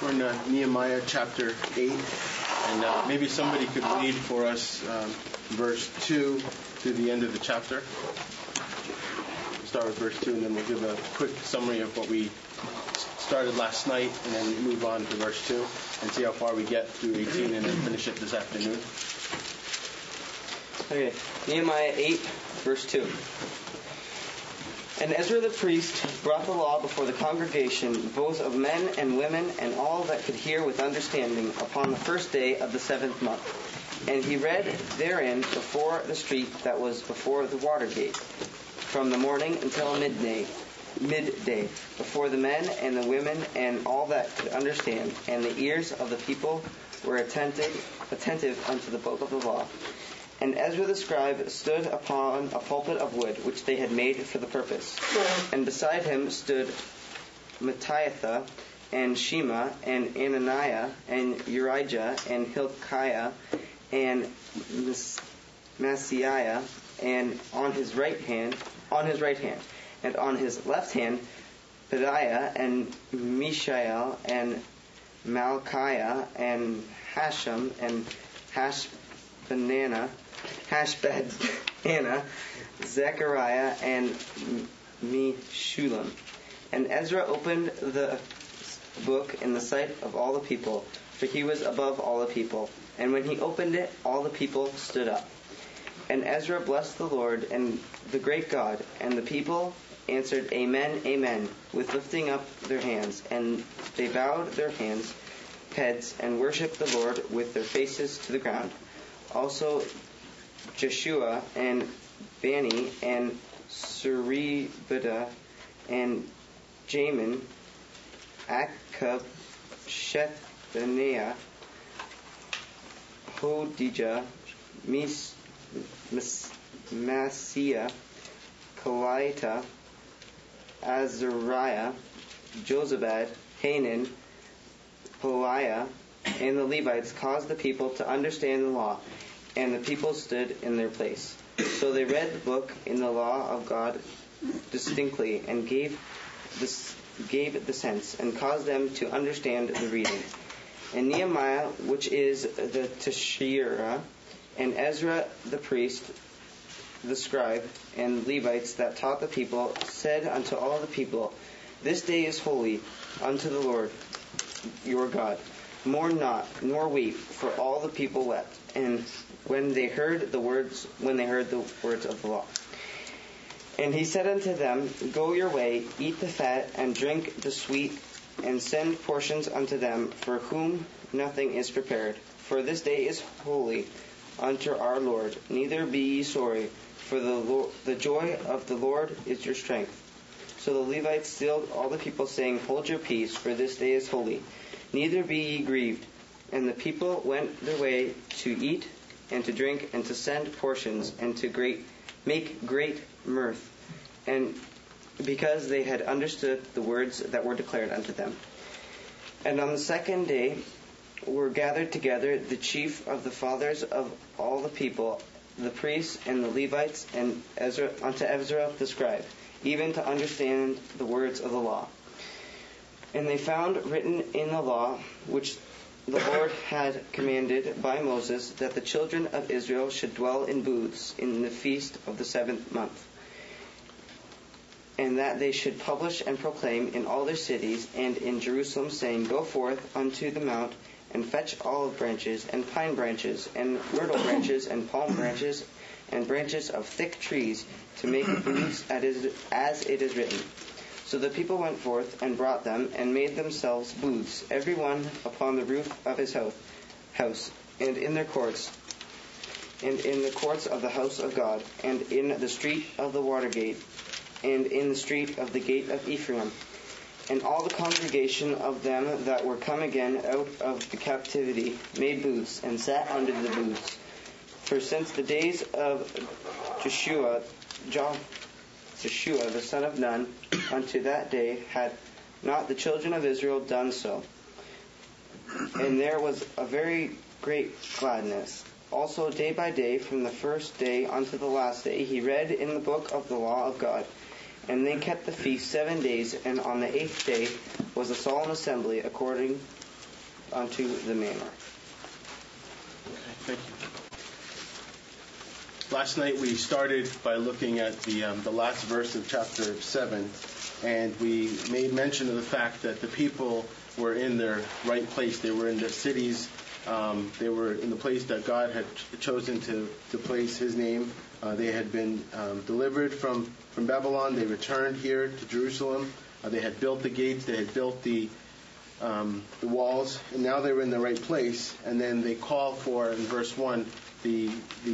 turn to Nehemiah chapter 8, and maybe somebody could read for us verse 2 to the end of the chapter. We'll start with verse 2, and then we'll give a quick summary of what we started last night, and then move on to verse 2 and see how far we get through 18 and then finish it this afternoon. Okay, Nehemiah 8, verse 2. And Ezra the priest brought the law before the congregation, both of men and women, and all that could hear with understanding, upon the first day of the 7th month. And he read therein before the street that was before the water gate, from the morning until midday, before the men and the women and all that could understand, and the ears of the people were attentive unto the book of the law. And Ezra the scribe stood upon a pulpit of wood, which they had made for the purpose. And beside him stood Mattithiah, and Shema, and Ananiah, and Urijah, and Hilkiah, and Maaseiah, and on his right hand, and on his left hand, Pedaiah, and Mishael, and Malchiah, and Hashem, and Hashbaddanah, Zechariah, and Meshullam. And Ezra opened the book in the sight of all the people, for he was above all the people. And when he opened it, all the people stood up. And Ezra blessed the Lord and the great God, and the people answered, Amen, Amen, with lifting up their hands. And they bowed their heads, and worshipped the Lord with their faces to the ground. Also Jeshua, and Bani, and Suribadah, and Jamin, Akab, Shethaniah, Hodijah, Maaseiah, Kelita, Azariah, Jozabad, Hanan, Pelaiah, and the Levites caused the people to understand the law, and the people stood in their place. So they read the book in the law of God distinctly, and gave the sense, and caused them to understand the reading. And Nehemiah, which is the Teshirah, and Ezra the priest, the scribe, and Levites that taught the people, said unto all the people, This day is holy unto the Lord your God. Mourn not, nor weep, for all the people wept, and when they heard the words of the law. And he said unto them, Go your way, eat the fat, and drink the sweet, and send portions unto them, for whom nothing is prepared. For this day is holy unto our Lord. Neither be ye sorry, for the joy of the Lord is your strength. So the Levites stilled all the people, saying, Hold your peace, for this day is holy. Neither be ye grieved. And the people went their way to eat and to drink and to send portions and to make great mirth, and because they had understood the words that were declared unto them. And on the second day were gathered together the chief of the fathers of all the people, the priests and the Levites, and unto Ezra the scribe, even to understand the words of the law. And they found written in the law, which the Lord had commanded by Moses, that the children of Israel should dwell in booths in the feast of the 7th month, and that they should publish and proclaim in all their cities and in Jerusalem, saying, Go forth unto the mount, and fetch olive branches, and pine branches, and myrtle branches, and palm branches, and branches of thick trees, to make booths as it is written. So the people went forth and brought them, and made themselves booths, every one upon the roof of his house, and in their courts, and in the courts of the house of God, and in the street of the water gate, and in the street of the gate of Ephraim. And all the congregation of them that were come again out of the captivity made booths, and sat under the booths. For since the days of Joshua the son of Nun, unto that day had not the children of Israel done so. And there was a very great gladness. Also day by day, from the first day unto the last day, he read in the book of the law of God. And they kept the feast 7 days, and on the 8th day was a solemn assembly, according unto the manor. Okay, thank you. Last night we started by looking at the last verse of chapter 7, and we made mention of the fact that the people were in their right place. They were in their cities. They were in the place that God had chosen to place His name. They had been delivered from Babylon. They returned here to Jerusalem. They had built the gates. They had built the walls, and now they were in the right place. And then they call for, in verse 1, the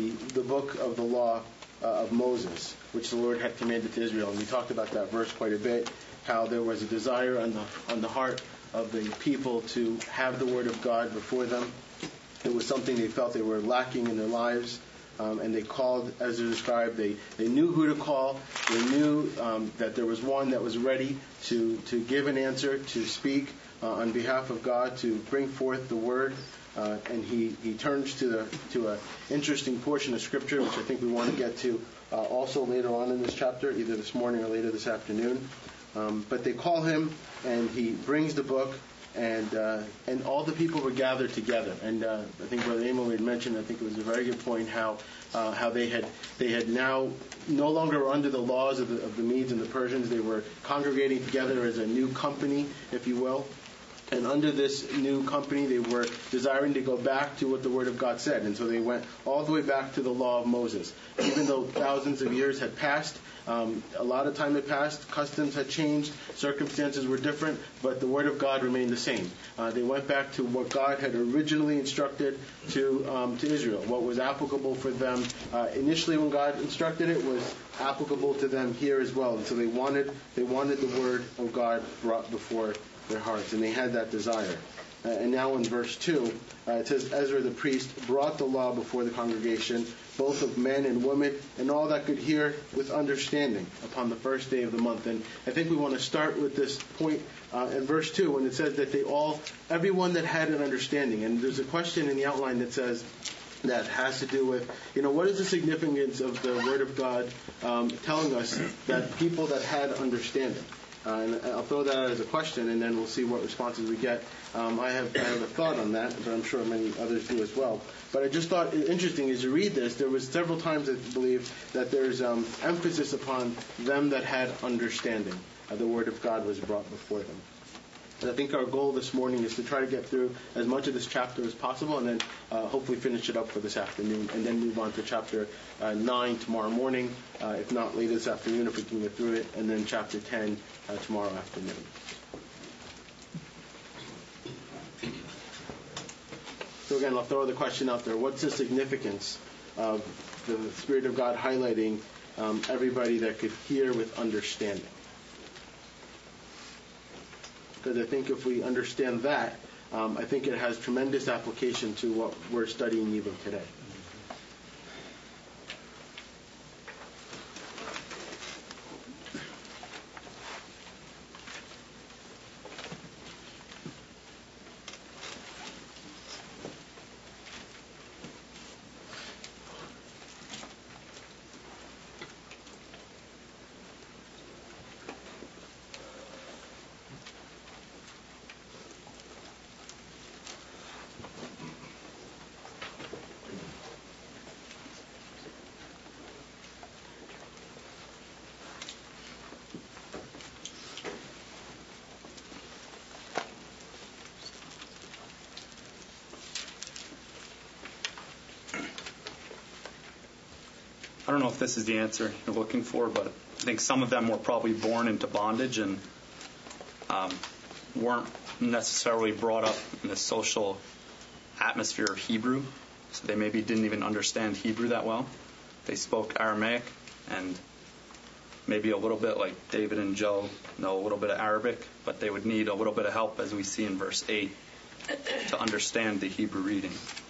book of the law of Moses, which the Lord had commanded to Israel. And we talked about that verse quite a bit, how there was a desire on the heart of the people to have the Word of God before them. It was something they felt they were lacking in their lives. And they called, as they described, they knew who to call. They knew that there was one that was ready to give an answer, to speak on behalf of God, to bring forth the Word. And he turns to an interesting portion of Scripture, which I think we want to get to also later on in this chapter, either this morning or later this afternoon. But they call him, and he brings the book, and all the people were gathered together. And I think Brother Emil had mentioned, I think it was a very good point, how they had now no longer were under the laws of the Medes and the Persians. They were congregating together as a new company, if you will. And under this new company, they were desiring to go back to what the Word of God said. And so they went all the way back to the law of Moses. Even though thousands of years had passed, a lot of time had passed, customs had changed, circumstances were different, but the Word of God remained the same. They went back to what God had originally instructed to Israel, what was applicable for them. Initially, when God instructed it, was applicable to them here as well. And so they wanted the Word of God brought before their hearts, and they had that desire. And now in verse 2, it says, Ezra the priest brought the law before the congregation, both of men and women, and all that could hear with understanding upon the first day of the month. And I think we want to start with this point in verse 2, when it says that everyone that had an understanding. And there's a question in the outline that says, that has to do with, what is the significance of the Word of God telling us that people that had understanding? And I'll throw that out as a question, and then we'll see what responses we get. I have a thought on that, but I'm sure many others do as well. But I just thought it interesting as you read this, there was several times I believe that there's emphasis upon them that had understanding. The Word of God was brought before them. And I think our goal this morning is to try to get through as much of this chapter as possible, and then hopefully finish it up for this afternoon, and then move on to chapter 9 tomorrow morning, if not later this afternoon if we can get through it, and then chapter 10 tomorrow afternoon. So again, I'll throw the question out there. What's the significance of the Spirit of God highlighting everybody that could hear with understanding? Because I think if we understand that, I think it has tremendous application to what we're studying even today. I don't know if this is the answer you're looking for, but I think some of them were probably born into bondage and weren't necessarily brought up in the social atmosphere of Hebrew. So they maybe didn't even understand Hebrew that well. They spoke Aramaic, and maybe a little bit like David and Joe know a little bit of Arabic, but they would need a little bit of help, as we see in verse 8, to understand the Hebrew reading.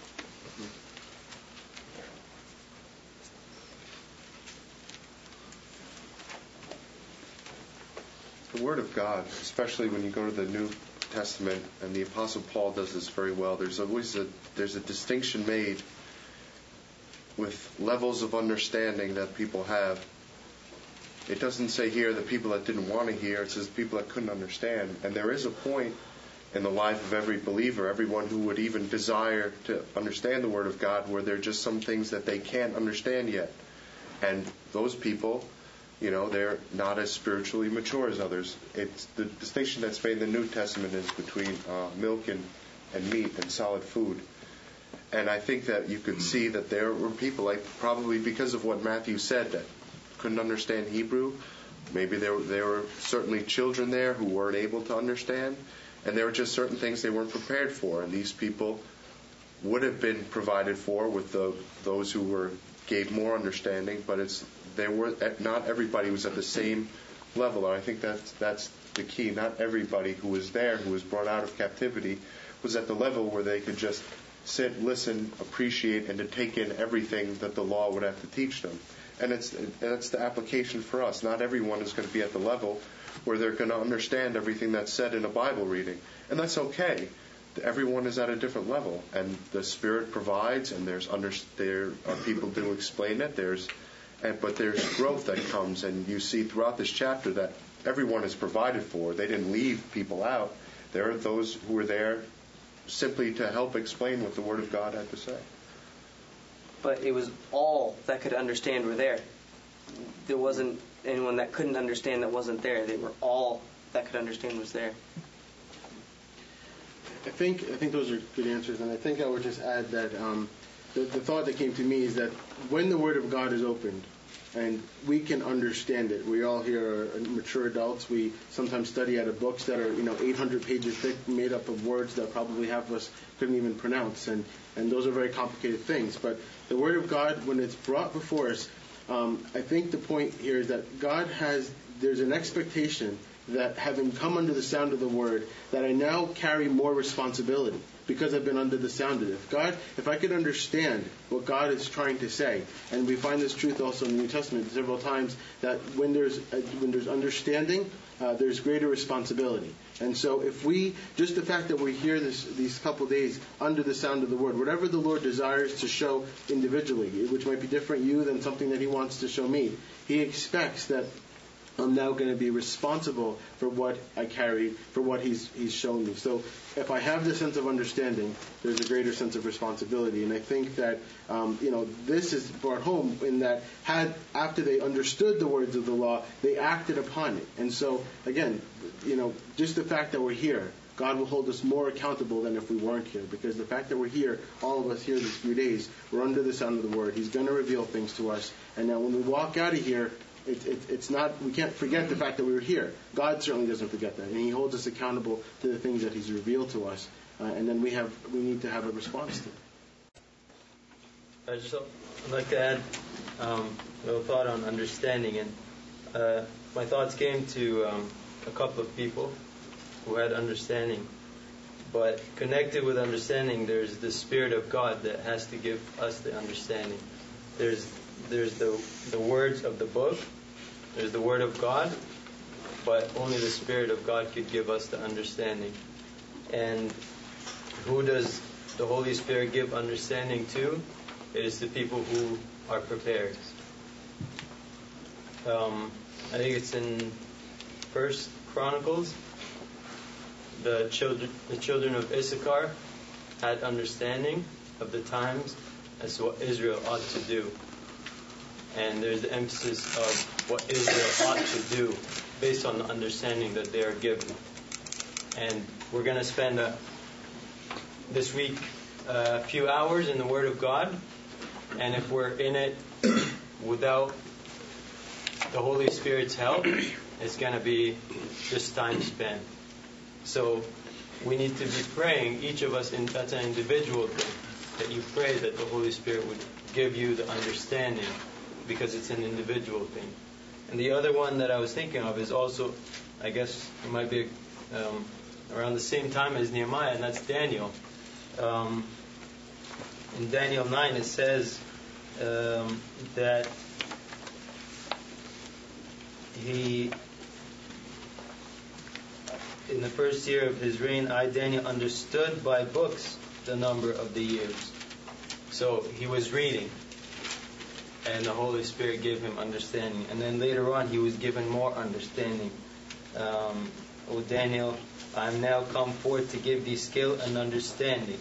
The Word of God, especially when you go to the New Testament, and the Apostle Paul does this very well, there's a distinction made with levels of understanding that people have. It doesn't say here the people that didn't want to hear, it says people that couldn't understand. And there is a point in the life of every believer, everyone who would even desire to understand the Word of God, where there are just some things that they can't understand yet. And those people, they're not as spiritually mature as others. It's the distinction that's made in the New Testament is between milk and meat and solid food. And I think that you could see that there were people, like probably because of what Matthew said, that couldn't understand Hebrew. Maybe there were certainly children there who weren't able to understand, and there were just certain things they weren't prepared for. And these people would have been provided for with those who gave more understanding, but not everybody was at the same level. And I think that's the key. Not everybody who was there, who was brought out of captivity, was at the level where they could just sit, listen, appreciate, and to take in everything that the law would have to teach them. And that's the application for us. Not everyone is going to be at the level where they're going to understand everything that's said in a Bible reading. And that's okay. Everyone is at a different level. And the Spirit provides, and there are people to explain it. But there's growth that comes. And you see throughout this chapter that everyone is provided for. They didn't leave people out. There are those who were there simply to help explain what the Word of God had to say. But it was all that could understand were there. There wasn't anyone that couldn't understand that wasn't there. They were all that could understand was there. I think those are good answers, and I think I would just add that the thought that came to me is that when the Word of God is opened, and we can understand it. We all here are mature adults. We sometimes study out of books that are 800 pages thick, made up of words that probably half of us couldn't even pronounce, and those are very complicated things. But the Word of God, when it's brought before us, I think the point here is that there's an expectation that having come under the sound of the Word, that I now carry more responsibility because I've been under the sound of it. If I could understand what God is trying to say, and we find this truth also in the New Testament several times, that when there's understanding, there's greater responsibility. And so just the fact that we're here these couple days under the sound of the Word, whatever the Lord desires to show individually, which might be different you than something that He wants to show me, He expects that I'm now going to be responsible for what I carry, for what He's shown me. So if I have this sense of understanding, there's a greater sense of responsibility. And I think that this is brought home in that after they understood the words of the law, they acted upon it. And so again, just the fact that we're here, God will hold us more accountable than if we weren't here. Because the fact that we're here, all of us here these few days, we're under the sound of the Word. He's going to reveal things to us. And now when we walk out of here, it's not. We can't forget the fact that we were here. God certainly doesn't forget that, and He holds us accountable to the things that He's revealed to us. And then we need to have a response to it. I'd like to add a little thought on understanding, and my thoughts came to a couple of people who had understanding, but connected with understanding, there's the Spirit of God that has to give us the understanding. There's the words of the book, there's the Word of God, but only the Spirit of God could give us the understanding. And who does the Holy Spirit give understanding to? It is the people who are prepared. I think it's in 1 Chronicles, the children of Issachar had understanding of the times as to what Israel ought to do. And there's the emphasis of what Israel ought to do based on the understanding that they are given. And we're going to spend this week a few hours in the Word of God. And if we're in it without the Holy Spirit's help, it's going to be just time spent. So we need to be praying, each of us, that's an individual thing, that you pray that the Holy Spirit would give you the understanding, because it's an individual thing. And the other one that I was thinking of is also, I guess it might be around the same time as Nehemiah, and that's Daniel. In Daniel 9 it says that in the first year of his reign, I, Daniel, understood by books the number of the years. So he was reading, and the Holy Spirit gave him understanding. And then later on, he was given more understanding. Daniel I am now come forth to give thee skill and understanding.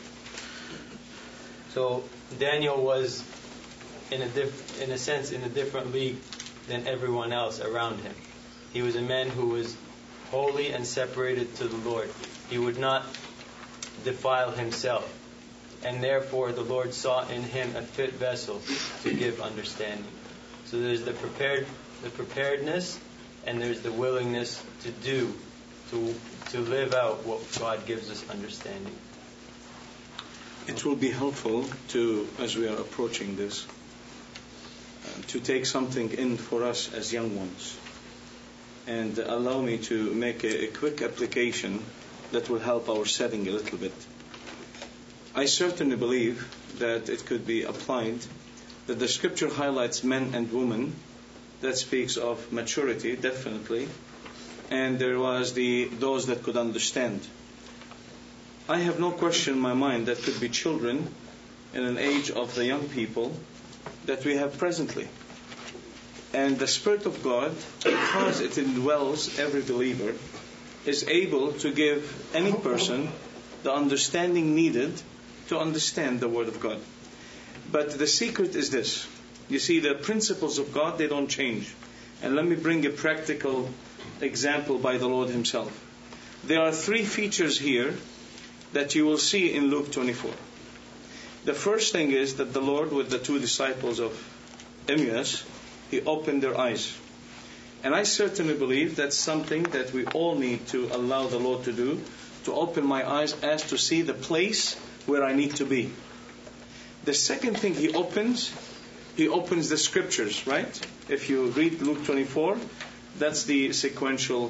So Daniel was, in a sense, in a different league than everyone else around him. He was a man who was holy and separated to the Lord. He would not defile himself. And therefore the Lord saw in him a fit vessel to give understanding. So there's the preparedness, and there's the willingness to do, to live out what God gives us understanding. It will be helpful to, as we are approaching this, to take something in for us as young ones. And allow me to make a quick application that will help our setting a little bit. I certainly believe that it could be applied, that the scripture highlights men and women. That speaks of maturity, definitely. And there was those that could understand. I have no question in my mind that could be children in an age of the young people that we have presently. And the Spirit of God, because it indwells every believer, is able to give any person the understanding needed to understand the Word of God. But the secret is this. You see, the principles of God, they don't change. And let me bring a practical example by the Lord Himself. There are 3 features here that you will see in Luke 24. The first thing is that the Lord, with the 2 disciples of Emmaus, He opened their eyes. And I certainly believe that's something that we all need to allow the Lord to do, to open my eyes as to see the place where I need to be. The second thing He opens the scriptures, right? If you read Luke 24, that's the sequential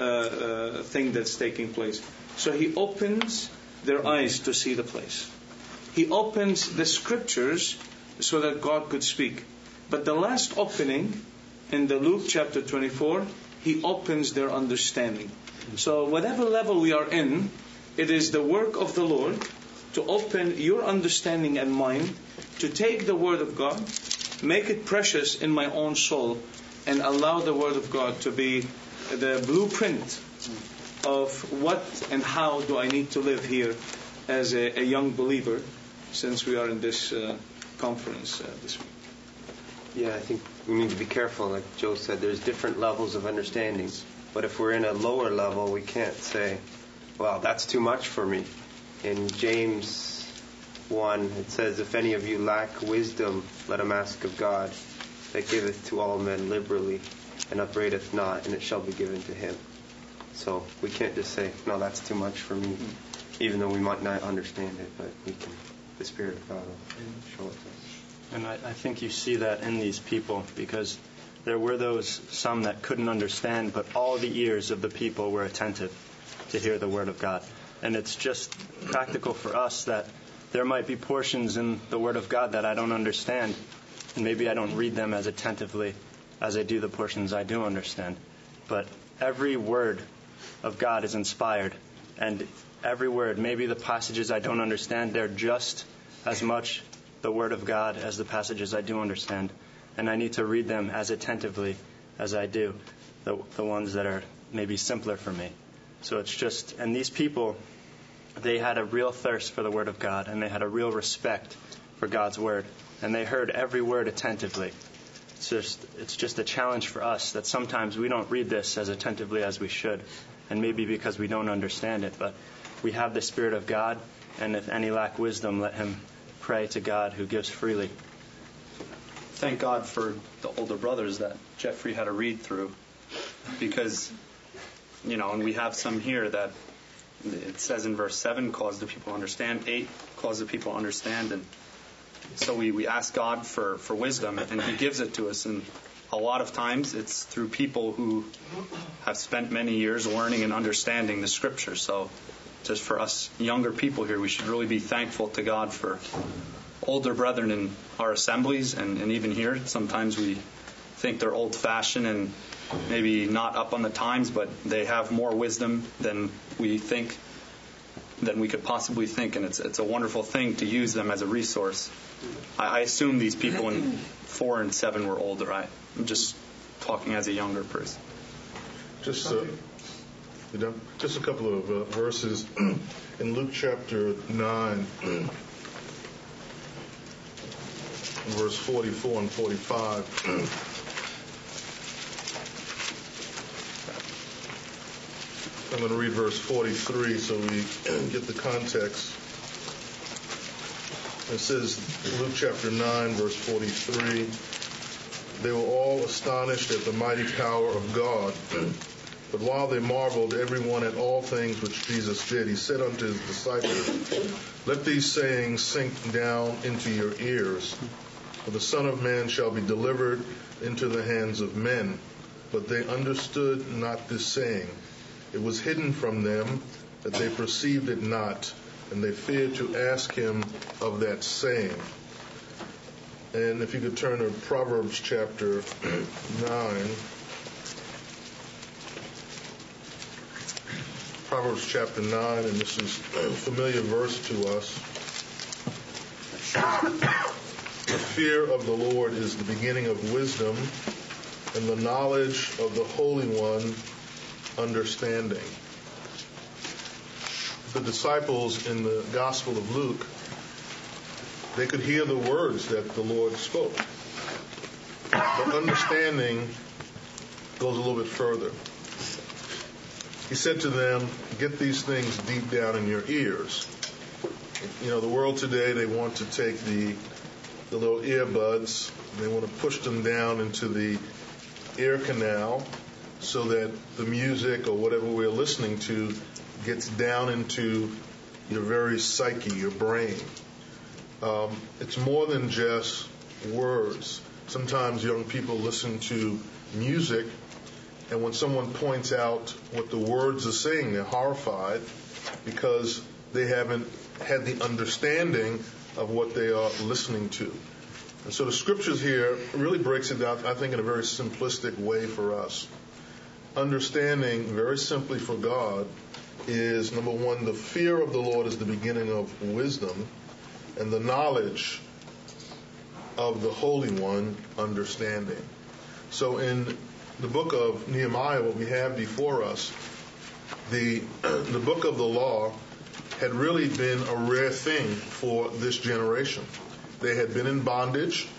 thing that's taking place. So He opens their eyes to see the place. He opens the scriptures so that God could speak. But the last opening in the Luke chapter 24, He opens their understanding. So whatever level we are in, it is the work of the Lord to open your understanding and mind, to take the Word of God, make it precious in my own soul, and allow the Word of God to be the blueprint of what and how do I need to live here as a young believer, since we are in this conference this week. Yeah, I think we need to be careful. Like Joe said, there's different levels of understanding. But if we're in a lower level, we can't say, well, that's too much for me. In James 1, it says, if any of you lack wisdom, let him ask of God, that giveth to all men liberally, and upbraideth not, and it shall be given to him. So we can't just say, no, that's too much for me, even though we might not understand it, but we can. The Spirit of God will show it to us. And I think you see that in these people, because there were some that couldn't understand, but all the ears of the people were attentive to hear the Word of God. And it's just practical for us that there might be portions in the Word of God that I don't understand, and maybe I don't read them as attentively as I do the portions I do understand. But every word of God is inspired, and every word, maybe the passages I don't understand, they're just as much the Word of God as the passages I do understand. And I need to read them as attentively as I do the ones that are maybe simpler for me. So it's just, and these people, they had a real thirst for the Word of God, and they had a real respect for God's Word, and they heard every word attentively. It's just a challenge for us that sometimes we don't read this as attentively as we should, and maybe because we don't understand it, but we have the Spirit of God, and if any lack wisdom, let him pray to God who gives freely. Thank God for the older brothers that Jeffrey had to read through, because, and we have some here that it says in verse 7, cause the people understand, 8, cause the people understand, and so we ask God for wisdom, and He gives it to us, and a lot of times it's through people who have spent many years learning and understanding the Scripture. So just for us younger people here, we should really be thankful to God for older brethren in our assemblies, and even here. Sometimes we think they're old-fashioned and maybe not up on the times, but they have more wisdom than we could possibly think, and it's a wonderful thing to use them as a resource. I assume these people in 4 and 7 were older. I'm just talking as a younger person. Just You know, just a couple of verses in Luke chapter 9, verse 44 and 45. I'm going to read verse 43 so we get the context. It says, Luke chapter 9, verse 43, they were all astonished at the mighty power of God. But while they marveled, everyone at all things which Jesus did, he said unto his disciples, let these sayings sink down into your ears. For the Son of Man shall be delivered into the hands of men. But they understood not this saying. It was hidden from them, that they perceived it not, and they feared to ask him of that saying. And if you could turn to Proverbs chapter 9. Proverbs chapter 9, and this is a familiar verse to us. The fear of the Lord is the beginning of wisdom, and the knowledge of the Holy One, understanding. The disciples in the Gospel of Luke, they could hear the words that the Lord spoke. But understanding goes a little bit further. He said to them, get these things deep down in your ears. You know, the world today, they want to take the little earbuds, they want to push them down into the ear canal so that the music or whatever we're listening to gets down into your very psyche, your brain. It's more than just words. Sometimes young people listen to music, and when someone points out what the words are saying, they're horrified because they haven't had the understanding of what they are listening to. And so the scriptures here really breaks it down, I think, in a very simplistic way for us. Understanding, very simply for God, is, number one, the fear of the Lord is the beginning of wisdom, and the knowledge of the Holy One, understanding. So in the book of Nehemiah, what we have before us, the book of the law had really been a rare thing for this generation. They had been in bondage.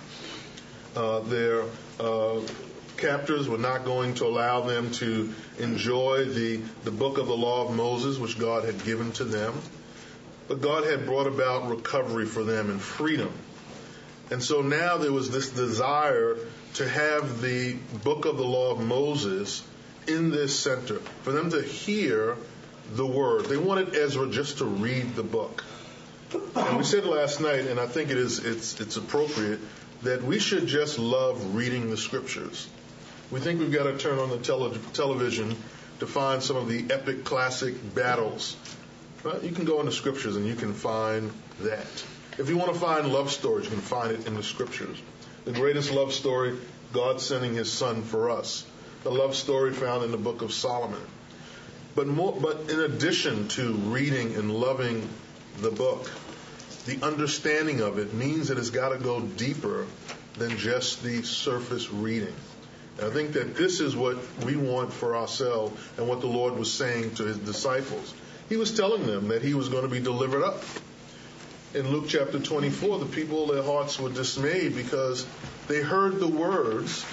Their captors were not going to allow them to enjoy the book of the law of Moses, which God had given to them. But God had brought about recovery for them and freedom. And so now there was this desire to have the book of the law of Moses in this center, for them to hear the word. They wanted Ezra just to read the book. And we said last night, and I think it's appropriate, that we should just love reading the scriptures. We think we've got to turn on the television to find some of the epic classic battles. Well, you can go in the scriptures and you can find that. If you want to find love stories, you can find it in the scriptures. The greatest love story, God sending his son for us. The love story found in the book of Solomon. But in addition to reading and loving the book, the understanding of it means that it's got to go deeper than just the surface reading. And I think that this is what we want for ourselves and what the Lord was saying to his disciples. He was telling them that he was going to be delivered up. In Luke chapter 24, the people, their hearts were dismayed because they heard the words,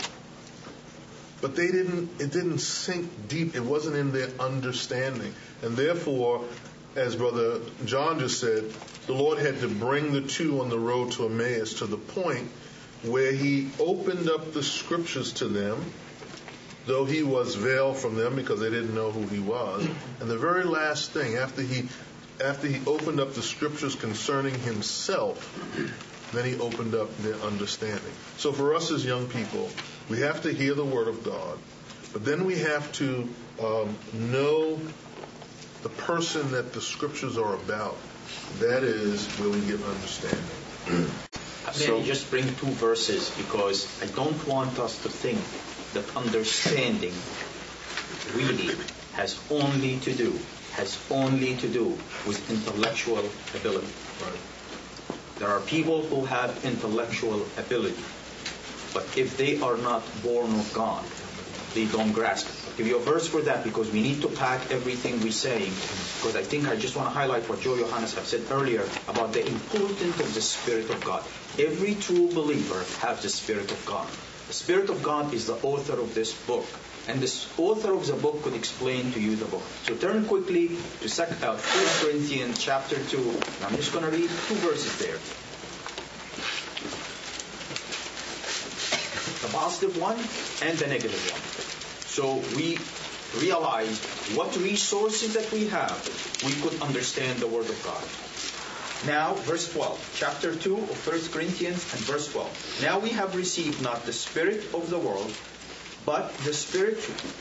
but it didn't sink deep. It wasn't in their understanding. And therefore, as Brother John just said, the Lord had to bring the two on the road to Emmaus to the point where he opened up the scriptures to them, though he was veiled from them because they didn't know who he was. And the very last thing, after he opened up the scriptures concerning himself, then he opened up their understanding. So for us as young people, we have to hear the word of God, but then we have to know the person that the scriptures are about. That is where we get understanding. May I just bring two verses, because I don't want us to think that understanding really has only to do with intellectual ability. Right. There are people who have intellectual ability, but if they are not born of God, they don't grasp it. I'll give you a verse for that because we need to pack everything we're saying. Because I think I just want to highlight what Joe Johannes have said earlier about the importance of the Spirit of God. Every true believer has the Spirit of God. The Spirit of God is the author of this book. And this author of the book could explain to you the book. So turn quickly to 1 Corinthians chapter 2. And I'm just going to read 2 verses there. The positive one and the negative one. So we realize what resources that we have, we could understand the Word of God. Now, verse 12, chapter 2 of 1 Corinthians and verse 12. Now we have received not the spirit of the world, but the Spirit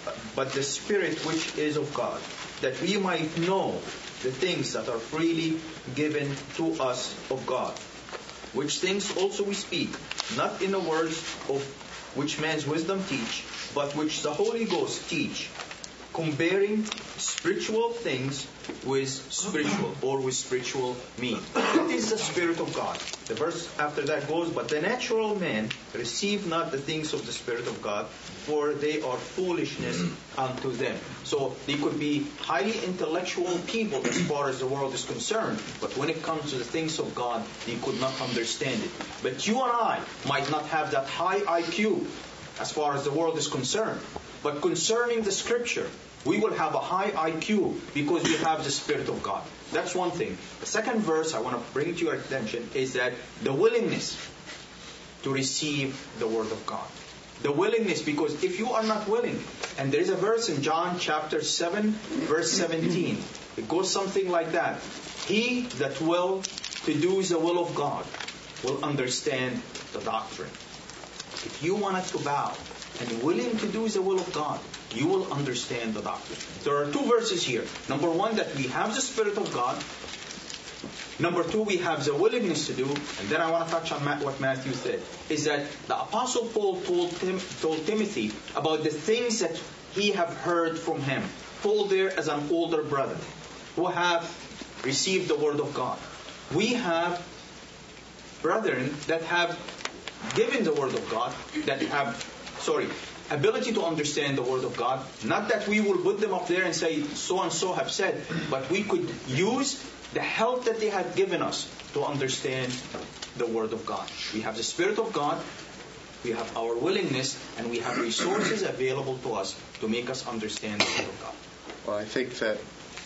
which is of God, that we might know the things that are freely given to us of God. Which things also we speak, not in the words of which man's wisdom teach, but which the Holy Ghost teach, comparing spiritual things with spiritual, or with spiritual meat. It is the Spirit of God. The verse after that goes, but the natural man receive not the things of the Spirit of God, for they are foolishness unto them. So they could be highly intellectual people as far as the world is concerned, but when it comes to the things of God, they could not understand it. But you and I might not have that high IQ as far as the world is concerned. But concerning the Scripture, we will have a high IQ because we have the Spirit of God. That's one thing. The second verse I want to bring to your attention is that the willingness to receive the Word of God. The willingness, because if you are not willing, and there is a verse in John chapter 7, verse 17. It goes something like that. He that will to do the will of God will understand the doctrine. If you want to bow and willing to do the will of God, you will understand the doctrine. There are 2 verses here. Number 1, that we have the Spirit of God. Number 2, we have the willingness to do. And then I want to touch on what Matthew said. Is that the Apostle Paul told Timothy about the things that he have heard from him. Paul there as an older brother who have received the Word of God. We have brethren that have given the Word of God, that have, ability to understand the Word of God. Not that we will put them up there and say, so and so have said, but we could use the help that they have given us to understand the Word of God. We have the Spirit of God, we have our willingness, and we have resources available to us to make us understand the Word of God. Well, I think that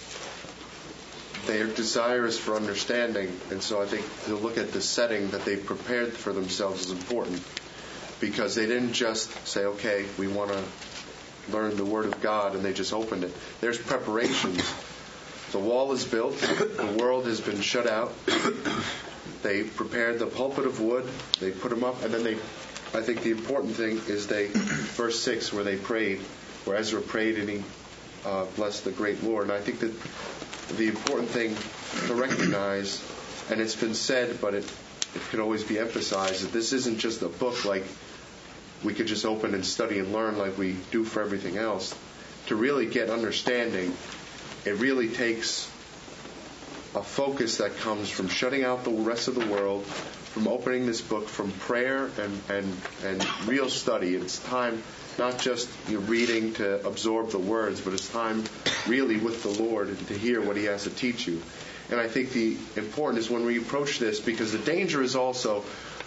they are desirous for understanding, and so I think to look at the setting that they prepared for themselves is important, because they didn't just say, okay, we want to learn the Word of God, and they just opened it. There's preparations. The wall is built. The world has been shut out. They prepared the pulpit of wood. They put them up, and then I think the important thing is verse 6, where they prayed, where Ezra prayed and he blessed the great Lord. And I think that the important thing to recognize, and it's been said, but it could always be emphasized, that this isn't just a book like we could just open and study and learn like we do for everything else. To really get understanding, it really takes a focus that comes from shutting out the rest of the world, from opening this book, from prayer and real study. It's time not just reading to absorb the words, but it's time really with the Lord and to hear what He has to teach you. And I think the important is when we approach this, because the danger is also,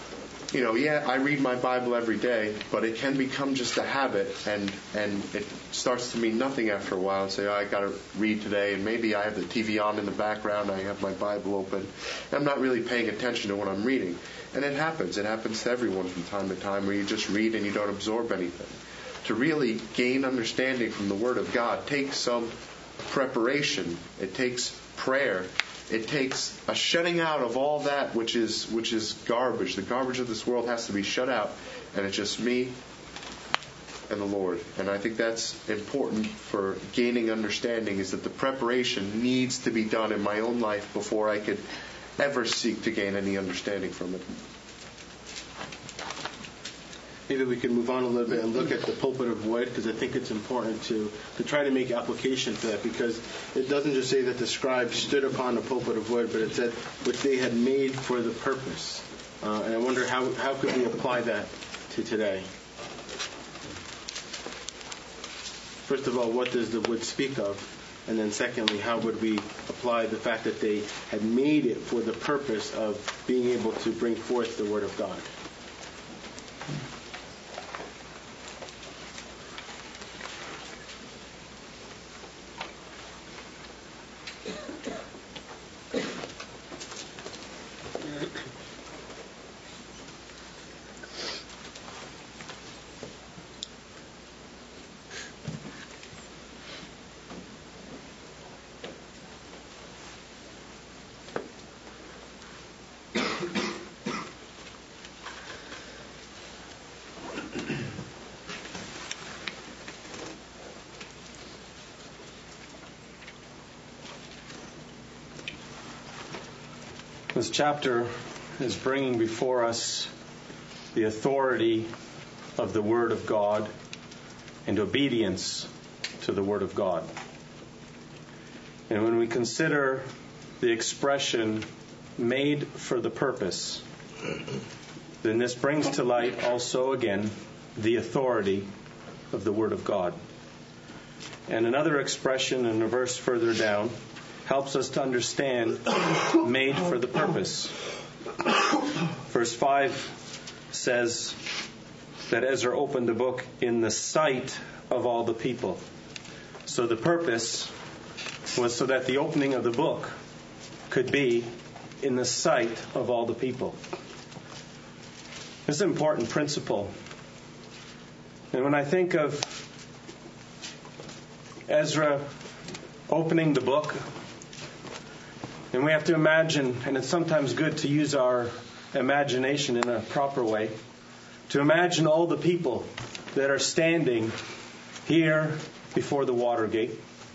I read my Bible every day, but it can become just a habit, and it starts to mean nothing after a while. And say, I got to read today, and maybe I have the TV on in the background, I have my Bible open, and I'm not really paying attention to what I'm reading. And it happens. It happens to everyone from time to time, where you just read and you don't absorb anything. To really gain understanding from the Word of God takes some preparation. It takes prayer. It takes a shutting out of all that which is garbage. The garbage of this world has to be shut out, and it's just me and the Lord. And I think that's important for gaining understanding, is that the preparation needs to be done in my own life before I could ever seek to gain any understanding from it. Maybe we can move on a little bit and look at the pulpit of wood, because I think it's important to try to make application to that, because it doesn't just say that the scribes stood upon the pulpit of wood, but it said which they had made for the purpose. And I wonder how could we apply that to today? first of all, what does the wood speak of? And then secondly, how would we apply the fact that they had made it for the purpose of being able to bring forth the Word of God? This chapter is bringing before us the authority of the Word of God and obedience to the Word of God. And when we consider the expression made for the purpose, then this brings to light also again the authority of the Word of God. And another expression in a verse further down helps us to understand made for the purpose. Verse 5 says that Ezra opened the book in the sight of all the people. So the purpose was so that the opening of the book could be in the sight of all the people. This is an important principle. And when I think of Ezra opening the book, and we have to imagine, and it's sometimes good to use our imagination in a proper way, to imagine all the people that are standing here before the water gate.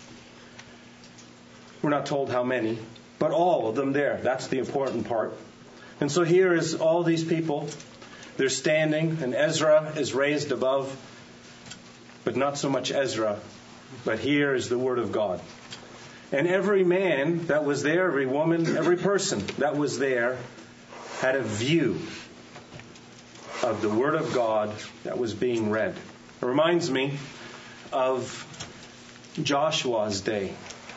We're not told how many, but all of them there. That's the important part. And so here is all these people. They're standing, and Ezra is raised above, but not so much Ezra, but here is the Word of God. And every man that was there, every woman, every person that was there had a view of the Word of God that was being read. It reminds me of Joshua's day.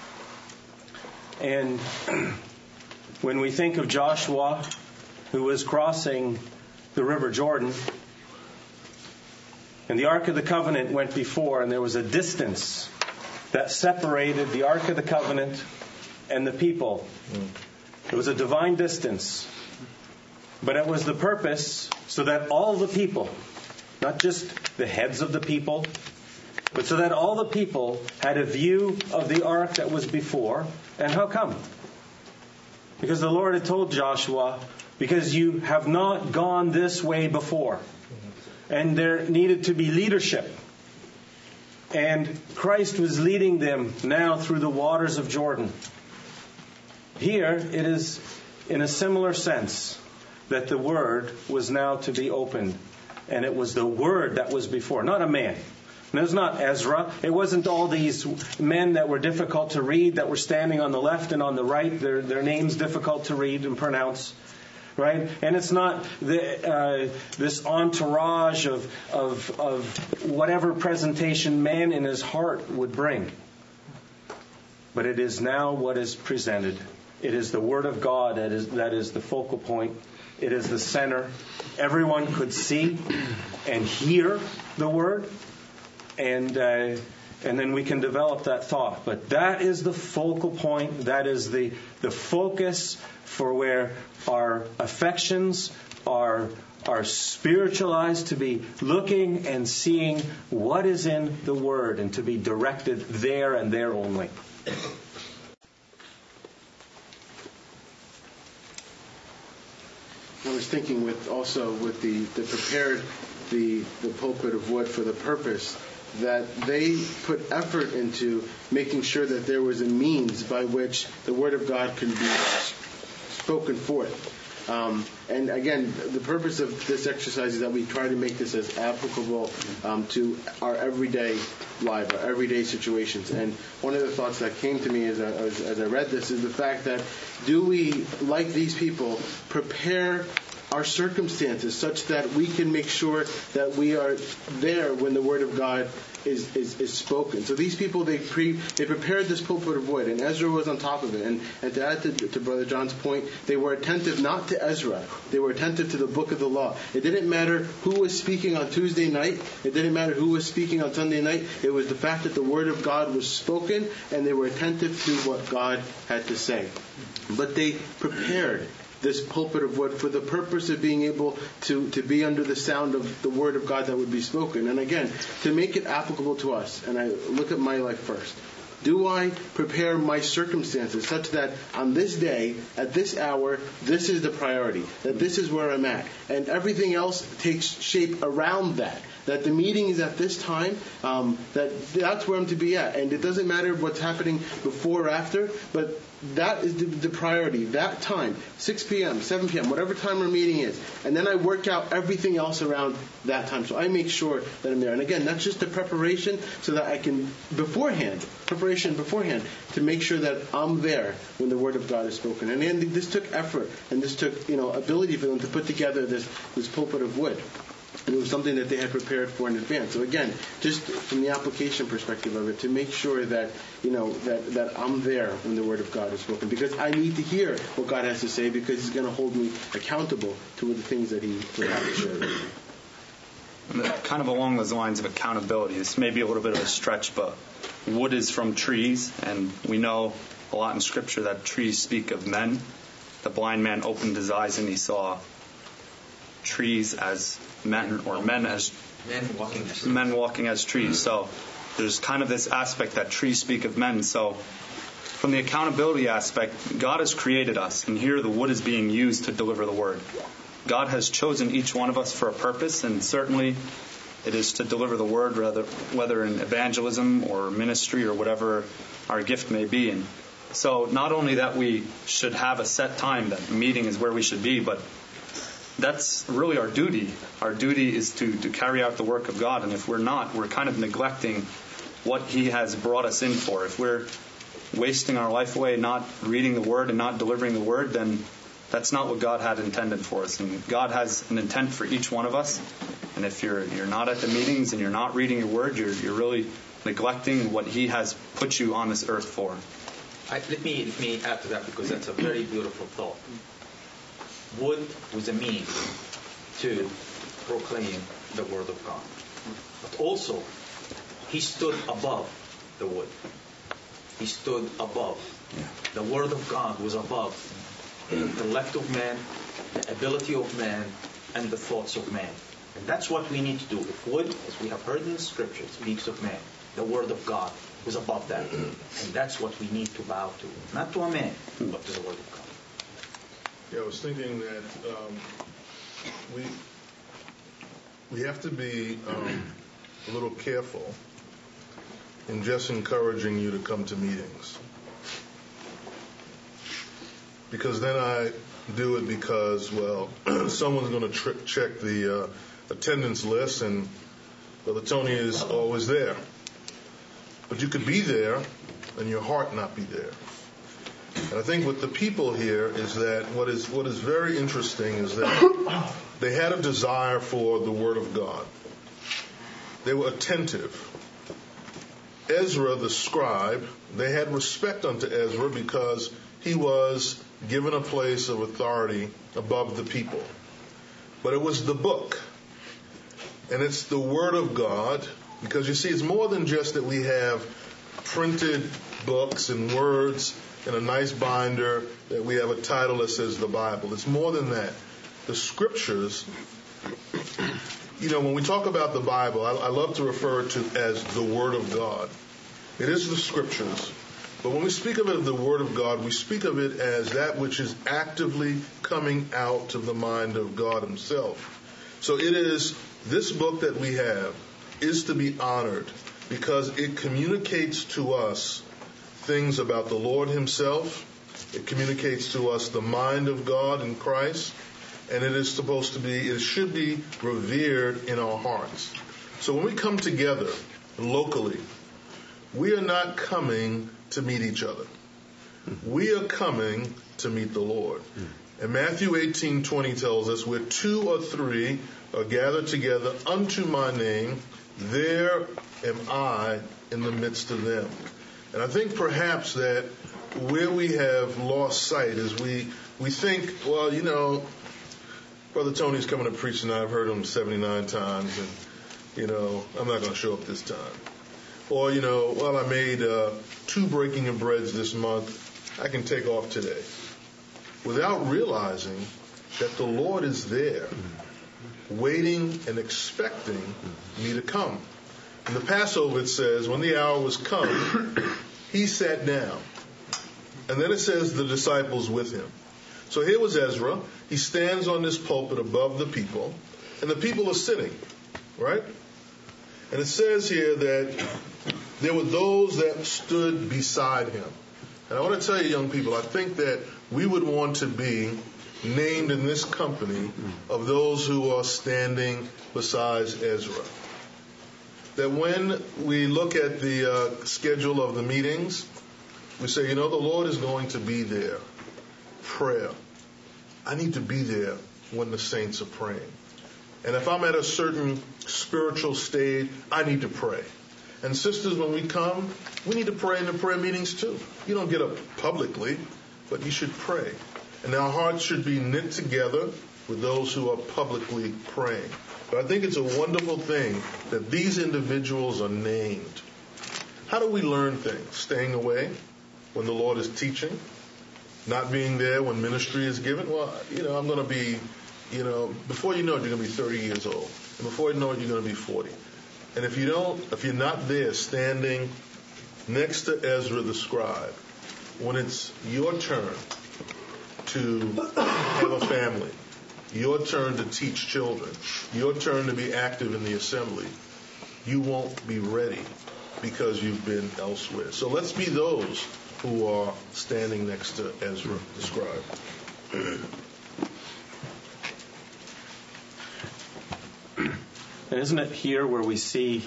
And when we think of Joshua, who was crossing the River Jordan, and the Ark of the Covenant went before, and there was a distance that separated the Ark of the Covenant and the people. It was a divine distance. But it was the purpose so that all the people, not just the heads of the people, but so that all the people had a view of the Ark that was before. And how come? Because the Lord had told Joshua, because you have not gone this way before. And there needed to be leadership. And Christ was leading them now through the waters of Jordan. Here it is in a similar sense that the Word was now to be opened. And it was the Word that was before, not a man. And it was not Ezra. It wasn't all these men that were difficult to read, that were standing on the left and on the right. Their names difficult to read and pronounce. Right? And it's not this entourage of whatever presentation man in his heart would bring. But it is now what is presented. It is the Word of God that is the focal point. It is the center. Everyone could see and hear the Word. And then we can develop that thought. But that is the focal point. That is the focus for where our affections are spiritualized, to be looking and seeing what is in the Word and to be directed there and there only. I was thinking with the prepared the pulpit of wood for the purpose, that they put effort into making sure that there was a means by which the Word of God can be spoken forth. And again, the purpose of this exercise is that we try to make this as applicable to our everyday life, our everyday situations. And one of the thoughts that came to me as I read this is the fact that, do we, like these people, prepare our circumstances such that we can make sure that we are there when the Word of God is spoken. So these people, they prepared this pulpit of wood, and Ezra was on top of it. And to add to Brother John's point, they were attentive not to Ezra. They were attentive to the book of the law. It didn't matter who was speaking on Tuesday night. It didn't matter who was speaking on Sunday night. It was the fact that the Word of God was spoken, and they were attentive to what God had to say. But they prepared this pulpit of wood for the purpose of being able to be under the sound of the Word of God that would be spoken. And again, to make it applicable to us, and I look at my life first. Do I prepare my circumstances such that on this day, at this hour, this is the priority, that this is where I'm at, and everything else takes shape around that? That the meeting is at this time, that's where I'm to be at. And it doesn't matter what's happening before or after, but that is the priority, that time, 6 p.m., 7 p.m., whatever time our meeting is. And then I work out everything else around that time. So I make sure that I'm there. And again, that's just the preparation so that I can, preparation beforehand, to make sure that I'm there when the Word of God is spoken. And this took effort, and this took ability for them to put together this pulpit of wood. And it was something that they had prepared for in advance. So again, just from the application perspective of it, to make sure that that I'm there when the Word of God is spoken, because I need to hear what God has to say, because He's going to hold me accountable to the things that He would have to share with me. Kind of along those lines of accountability, this may be a little bit of a stretch, but wood is from trees, and we know a lot in Scripture that trees speak of men. The blind man opened his eyes and he saw trees as men, or men walking as trees. So there's kind of this aspect that trees speak of men. So from the accountability aspect, God has created us, and here the wood is being used to deliver the word. God has chosen each one of us for a purpose, and certainly it is to deliver the word, whether in evangelism or ministry or whatever our gift may be. And so not only that we should have a set time, that meeting is where we should be, but that's really our duty. Our duty is to carry out the work of God. And if we're not, we're kind of neglecting what He has brought us in for. If we're wasting our life away not reading the Word and not delivering the Word, then that's not what God had intended for us. And God has an intent for each one of us. And if you're not at the meetings and you're not reading your Word, you're really neglecting what He has put you on this earth for. Let me add to that, because that's a very beautiful thought. Wood was a means to proclaim the Word of God. But also, He stood above the wood. He stood above. The Word of God was above the intellect of man, the ability of man, and the thoughts of man. And that's what we need to do. If wood, as we have heard in the Scripture, speaks of man, the Word of God was above that. And that's what we need to bow to. Not to a man, but to the Word of God. Yeah, I was thinking that we have to be a little careful in just encouraging you to come to meetings. Because then I do it because, someone's going to check the attendance list, and Brother Tony is always there. But you could be there and your heart not be there. And I think with the people here is that what is very interesting is that they had a desire for the Word of God. They were attentive. Ezra, the scribe, they had respect unto Ezra because he was given a place of authority above the people. But it was the book. And it's the Word of God, because you see, it's more than just that we have printed books and words in a nice binder, that we have a title that says the Bible. It's more than that. The Scriptures, when we talk about the Bible, I love to refer to it as the Word of God. It is the Scriptures. But when we speak of it as the Word of God, we speak of it as that which is actively coming out of the mind of God Himself. So it is, this book that we have is to be honored because it communicates to us things about the Lord Himself. It communicates to us the mind of God in Christ. And it should be revered in our hearts. So when we come together locally, we are not coming to meet each other. We are coming to meet the Lord. And Matthew 18:20 tells us, where 2 or 3 are gathered together unto my name, there am I in the midst of them. And I think perhaps that where we have lost sight is we think, well, you know, Brother Tony's coming to preach tonight. I've heard him 79 times, and, you know, I'm not going to show up this time. Or, you know, well, I made 2 breaking of breads this month. I can take off today. Without realizing that the Lord is there, waiting and expecting me to come. In the Passover, it says, when the hour was come, he sat down. And then it says the disciples with him. So here was Ezra. He stands on this pulpit above the people, and the people are sitting, right? And it says here that there were those that stood beside him. And I want to tell you, young people, I think that we would want to be named in this company of those who are standing beside Ezra. That when we look at the schedule of the meetings, we say, you know, the Lord is going to be there. Prayer. I need to be there when the saints are praying. And if I'm at a certain spiritual state, I need to pray. And sisters, when we come, we need to pray in the prayer meetings too. You don't get up publicly, but you should pray. And our hearts should be knit together with those who are publicly praying. But I think it's a wonderful thing that these individuals are named. How do we learn things? Staying away when the Lord is teaching? Not being there when ministry is given? Well, you know, I'm going to be, you know, before you know it, you're going to be 30 years old. And before you know it, you're going to be 40. And if you're not there standing next to Ezra the scribe, when it's your turn to have a family, your turn to teach children, your turn to be active in the assembly, you won't be ready because you've been elsewhere. So let's be those who are standing next to Ezra the scribe. And isn't it here where we see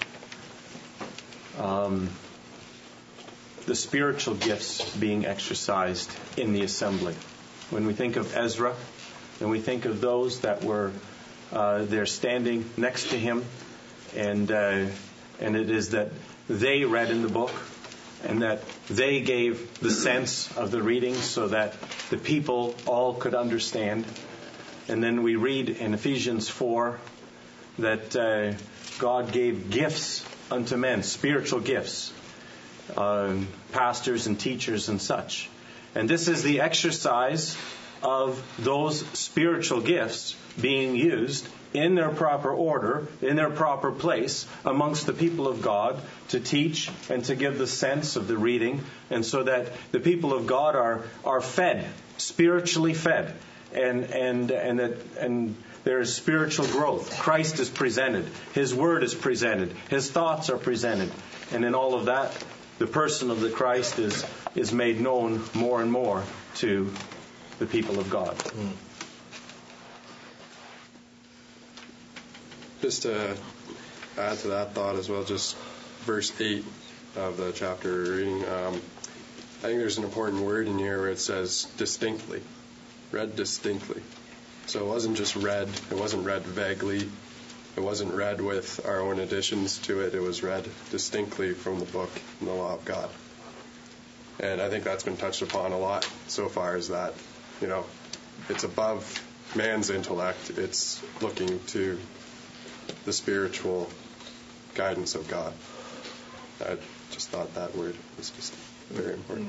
the spiritual gifts being exercised in the assembly? When we think of Ezra, and we think of those that were there standing next to him, and it is that they read in the book, and that they gave the sense of the reading so that the people all could understand. And then we read in Ephesians 4 that God gave gifts unto men, spiritual gifts, pastors and teachers and such. And this is the exercise of those spiritual gifts being used in their proper order, in their proper place amongst the people of God to teach and to give the sense of the reading, and so that the people of God are fed, spiritually fed, and there is spiritual growth. Christ is presented. His word is presented. His thoughts are presented. And in all of that, the person of the Christ is made known more and more to the people of God. Just to add to that thought as well, just verse 8 of the chapter we're reading, I think there's an important word in here where it says distinctly. Read distinctly. So it wasn't just read, it wasn't read vaguely, it wasn't read with our own additions to it, it was read distinctly from the book and the law of God. And I think that's been touched upon a lot so far, is that, you know, it's above man's intellect, it's looking to the spiritual guidance of God. I just thought that word was just very important.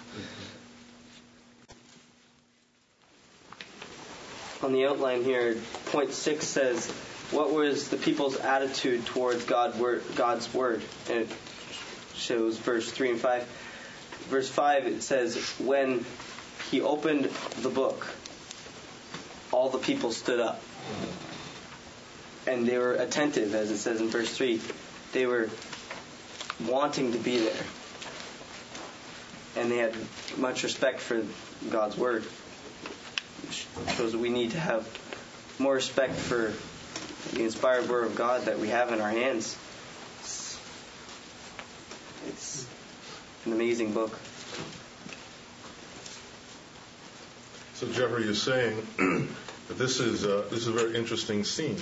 On the outline here, point 6 says, what was the people's attitude towards God's word? And it shows verse 3 and 5. Verse 5, it says, when he opened the book, all the people stood up. And they were attentive, as it says in verse 3. They were wanting to be there. And they had much respect for God's word. Which shows that we need to have more respect for the inspired word of God that we have in our hands. It's an amazing book. So, Jeffrey, you're saying that this is a very interesting scene.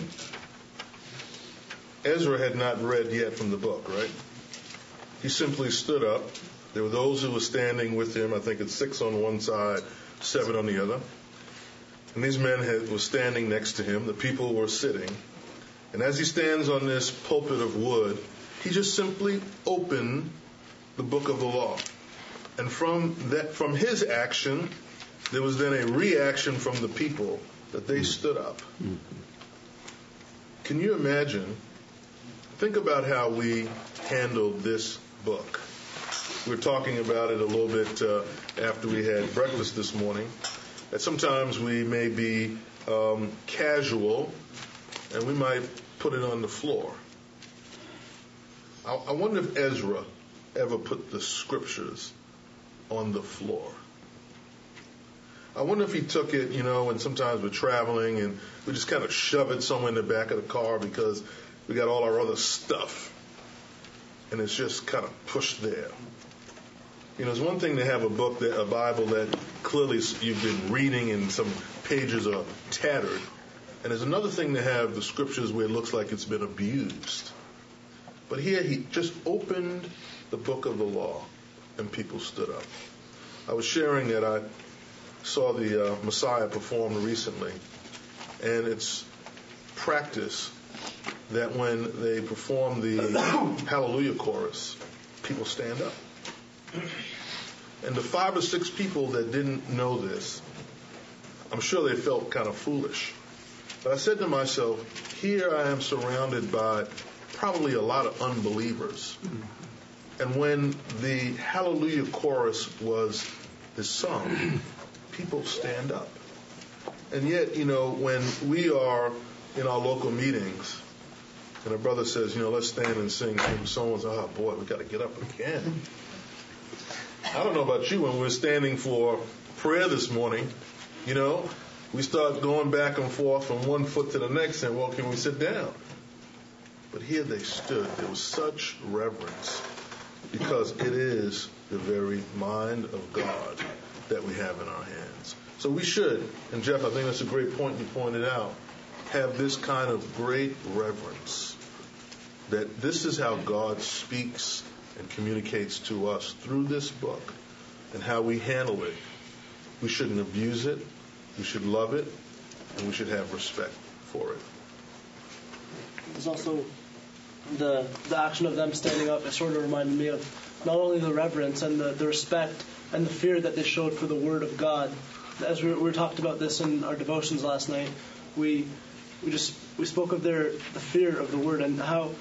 Ezra had not read yet from the book, right? He simply stood up. There were those who were standing with him. I think it's 6 on one side, 7 on the other. And these men were standing next to him. The people were sitting. And as he stands on this pulpit of wood, he just simply opened the book of the law. And from his action, there was then a reaction from the people that they stood up. Can you imagine? Think about how we handled this book. We were talking about it a little bit after we had breakfast this morning. That sometimes we may be casual and we might put it on the floor. I wonder if Ezra ever put the scriptures on the floor. I wonder if he took it, and sometimes we're traveling and we just kind of shove it somewhere in the back of the car because we got all our other stuff, and it's just kind of pushed there. It's one thing to have a Bible that clearly you've been reading and some pages are tattered, and there's another thing to have the scriptures where it looks like it's been abused. But here he just opened the book of the law, and people stood up. I was sharing that I saw the Messiah performed recently, and it's practice that when they perform the Hallelujah chorus, people stand up. And the 5 or 6 people that didn't know this, I'm sure they felt kind of foolish. But I said to myself, here I am surrounded by probably a lot of unbelievers. And when the Hallelujah chorus is sung, people stand up. And yet, when we are in our local meetings, and a brother says, let's stand and sing hymn songs, oh boy, we got to get up again. I don't know about you, when we're standing for prayer this morning, we start going back and forth from one foot to the next and, well, can we sit down? But here they stood. There was such reverence because it is the very mind of God that we have in our hands. So we should, and Jeff, I think that's a great point you pointed out, have this kind of great reverence that this is how God speaks and communicates to us through this book and how we handle it. We shouldn't abuse it. We should love it, and we should have respect for it. There's also the action of them standing up. It sort of reminded me of not only the reverence and the respect and the fear that they showed for the Word of God. As we talked about this in our devotions last night, we spoke of the fear of the Word and how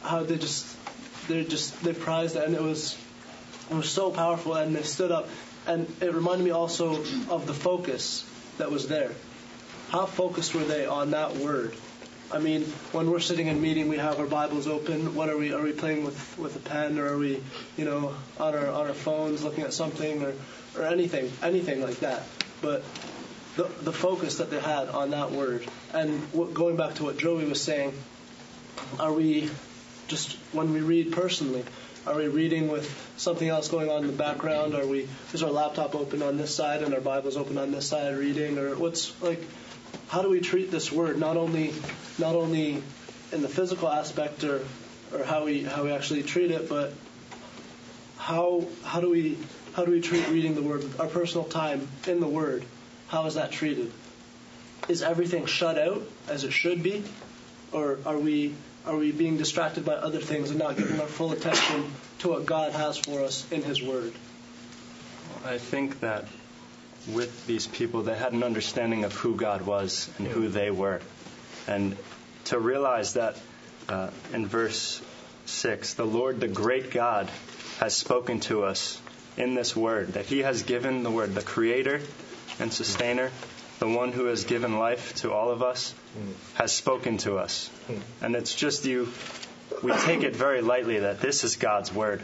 they prized it, and it was so powerful, and they stood up. And it reminded me also of the focus that was there. How focused were they on that Word? I mean, when we're sitting in a meeting, we have our Bibles open. What are we? Are we playing with a pen, or are we, on our phones looking at something, or anything like that? But the focus that they had on that Word, and going back to what Joey was saying, are we just, when we read personally, are we reading with something else going on in the background? Is our laptop open on this side and our Bible's open on this side reading, or how do we treat this Word? Not only in the physical aspect or how we actually treat it, but how do we treat reading the Word? Our personal time in the Word, how is that treated? Is everything shut out as it should be, or are we being distracted by other things and not giving our full attention to what God has for us in His Word? I think that with these people, they had an understanding of who God was and who they were. And to realize that in verse 6, the Lord, the great God, has spoken to us in this Word, that He has given the Word, the Creator and Sustainer, the one who has given life to all of us, has spoken to us. And it's just we take it very lightly that this is God's Word.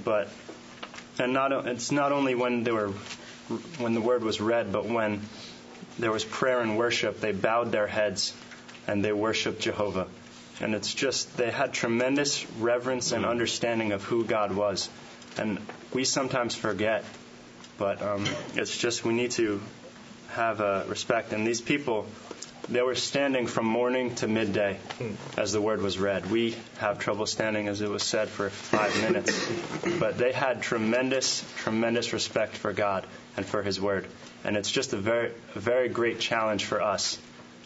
It's not only when the Word was read, but when there was prayer and worship, they bowed their heads and they worshiped Jehovah. And it's just, they had tremendous reverence and understanding of who God was. And we sometimes forget, but it's just we need to have respect. And these people, they were standing from morning to midday as the word was read. We have trouble standing, as it was said, for 5 minutes. But they had tremendous, tremendous respect for God and for His word. And it's just a very great challenge for us.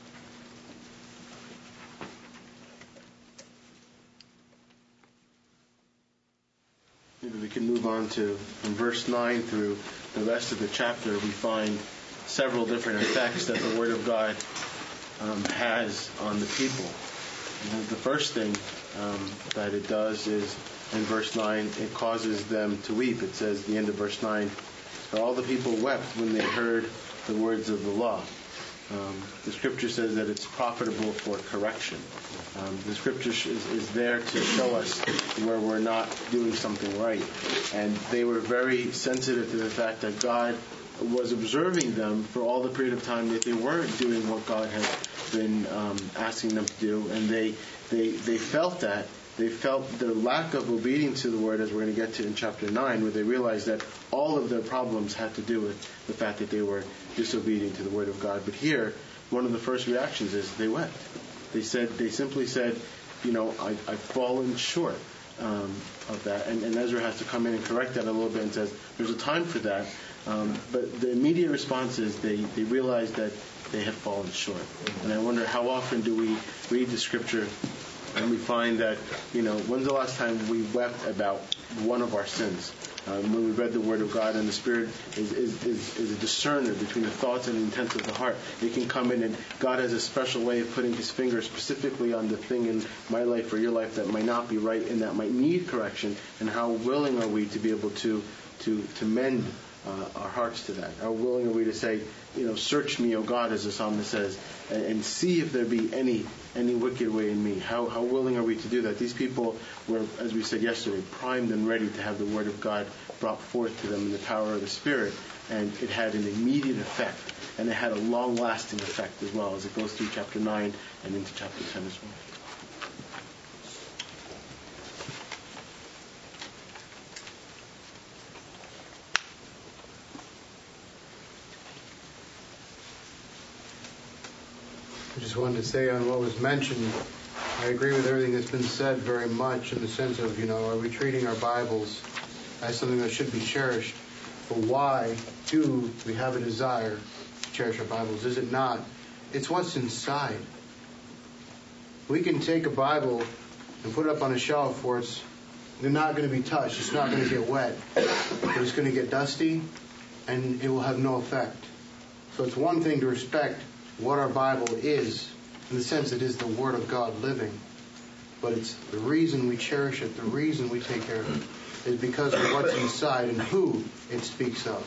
Maybe we can move on to from verse 9 through the rest of the chapter. We find several different effects that the Word of God has on the people. And the first thing that it does is, in verse 9, it causes them to weep. It says at the end of verse 9, all the people wept when they heard the words of the law. The scripture says that it's profitable for correction. The scripture is there to show us where we're not doing something right. And they were very sensitive to the fact that God was observing them for all the period of time that they weren't doing what God had been asking them to do. And they felt that. They felt their lack of obedience to the word, as we're going to get to in chapter 9, where they realized that all of their problems had to do with the fact that they were disobedient to the word of God. But here, one of the first reactions is they wept. They simply said, I've fallen short of that. And Ezra has to come in and correct that a little bit and says, there's a time for that. But the immediate response is they realize that they have fallen short. And I wonder, how often do we read the scripture and we find that, when's the last time we wept about one of our sins? When we read the Word of God, and the Spirit is a discerner between the thoughts and the intents of the heart. It can come in, and God has a special way of putting His finger specifically on the thing in my life or your life that might not be right and that might need correction. And how willing are we to be able to mend our hearts to that? How willing are we to say, search me, O God, as the psalmist says, and see if there be any wicked way in me? How willing are we to do that? These people were, as we said yesterday, primed and ready to have the Word of God brought forth to them in the power of the Spirit, and it had an immediate effect, and it had a long-lasting effect as well as it goes through chapter 9 and into chapter 10 as well. I just wanted to say on what was mentioned, I agree with everything that's been said very much in the sense of, are we treating our Bibles as something that should be cherished? But why do we have a desire to cherish our Bibles? Is it not? It's what's inside. We can take a Bible and put it up on a shelf where they're not going to be touched. It's not going to get wet. But it's going to get dusty, and it will have no effect. So it's one thing to respect what our Bible is, in the sense it is the Word of God living. But it's the reason we cherish it, the reason we take care of it, is because of what's inside and who it speaks of.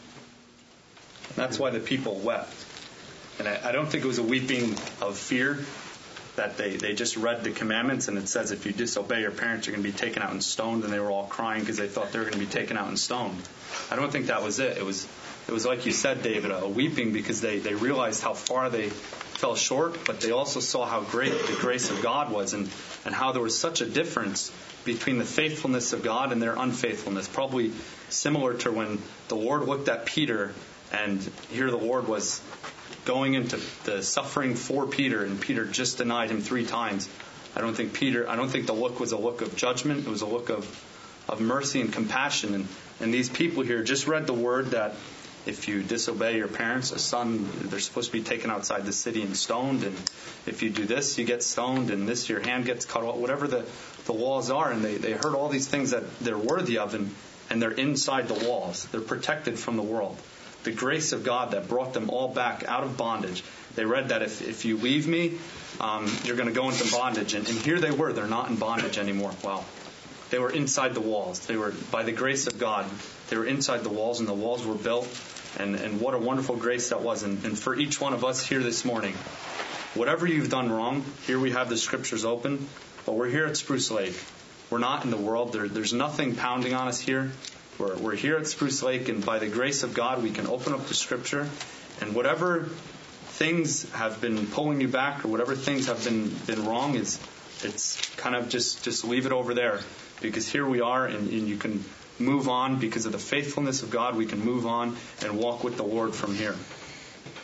That's why the people wept. And I don't think it was a weeping of fear, that they just read the commandments, and it says if you disobey your parents, you're going to be taken out and stoned, and they were all crying because they thought they were going to be taken out and stoned. I don't think that was it. It was like you said, David, a weeping because they realized how far they fell short, but they also saw how great the grace of God was and how there was such a difference between the faithfulness of God and their unfaithfulness. Probably similar to when the Lord looked at Peter, and here the Lord was going into the suffering for Peter, and Peter just denied Him 3 times. I don't think the look was a look of judgment. It was a look of mercy and compassion. And these people here just read the word that if you disobey your parents, they're supposed to be taken outside the city and stoned. And if you do this, you get stoned. And this, your hand gets cut off. Whatever the laws are. And they heard all these things that they're worthy of, and they're inside the walls. They're protected from the world. The grace of God that brought them all back out of bondage. They read that if you leave me, you're going to go into bondage. And here they were. They're not in bondage anymore. Wow. They were inside the walls. They were, by the grace of God, they were inside the walls, and the walls were built. And what a wonderful grace that was. And for each one of us here this morning, whatever you've done wrong, here we have the scriptures open, but we're here at Spruce Lake. We're not in the world. There's nothing pounding on us here. We're here at Spruce Lake, and by the grace of God, we can open up the scripture, and whatever things have been pulling you back, or whatever things have been wrong, it's kind of just leave it over there, because here we are, and you can move on because of the faithfulness of God. We can move on and walk with the Lord from here.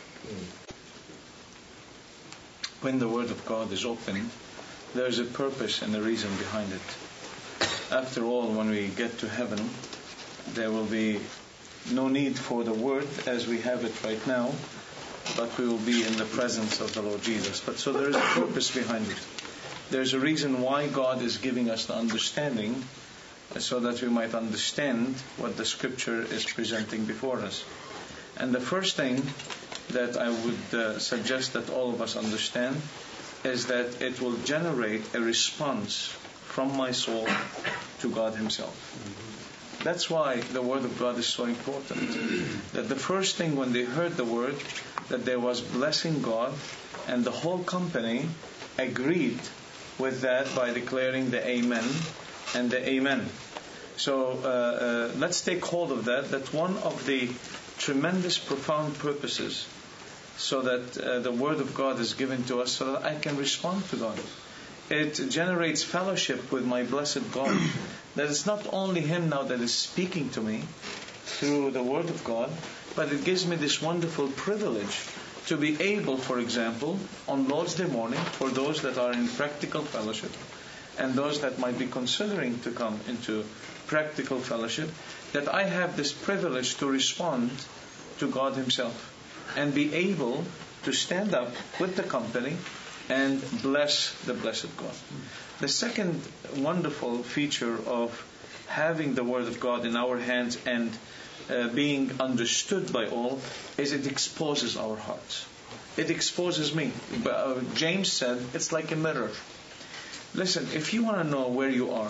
when the Word of God is open, there's a purpose and a reason behind it. After all, when we get to heaven, there will be no need for the Word as we have it right now, but we will be in the presence of the Lord Jesus. But so there is a purpose behind it. There's a reason why God is giving us the understanding, so that we might understand what the Scripture is presenting before us. And the first thing that I would suggest that all of us understand is that it will generate a response from my soul to God Himself. That's why the Word of God is so important. That the first thing when they heard the Word, that there was blessing God, and the whole company agreed with that by declaring the Amen and the Amen. So let's take hold of that. That one of the tremendous, profound purposes, so that the Word of God is given to us, so that I can respond to God. It generates fellowship with my blessed God. That it's not only Him now that is speaking to me through the Word of God, but it gives me this wonderful privilege to be able, for example, on Lord's Day morning, for those that are in practical fellowship and those that might be considering to come into practical fellowship, that I have this privilege to respond to God Himself and be able to stand up with the company and bless the blessed God. The second wonderful feature of having the Word of God in our hands and being understood by all is it exposes our hearts. It exposes me. James said it's like a mirror. Listen, if you want to know where you are,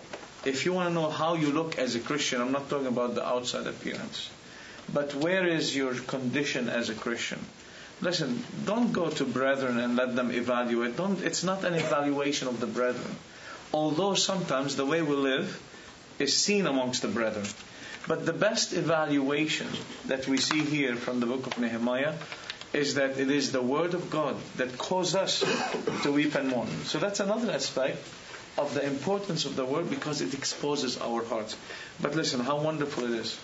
if you want to know how you look as a Christian, I'm not talking about the outside appearance, but where is your condition as a Christian? Listen, don't go to brethren and let them evaluate. It's not an evaluation of the brethren. Although sometimes the way we live is seen amongst the brethren. But the best evaluation that we see here from the book of Nehemiah is that it is the Word of God that caused us to weep and mourn. So that's another aspect of the importance of the Word, because it exposes our hearts. But listen, how wonderful it is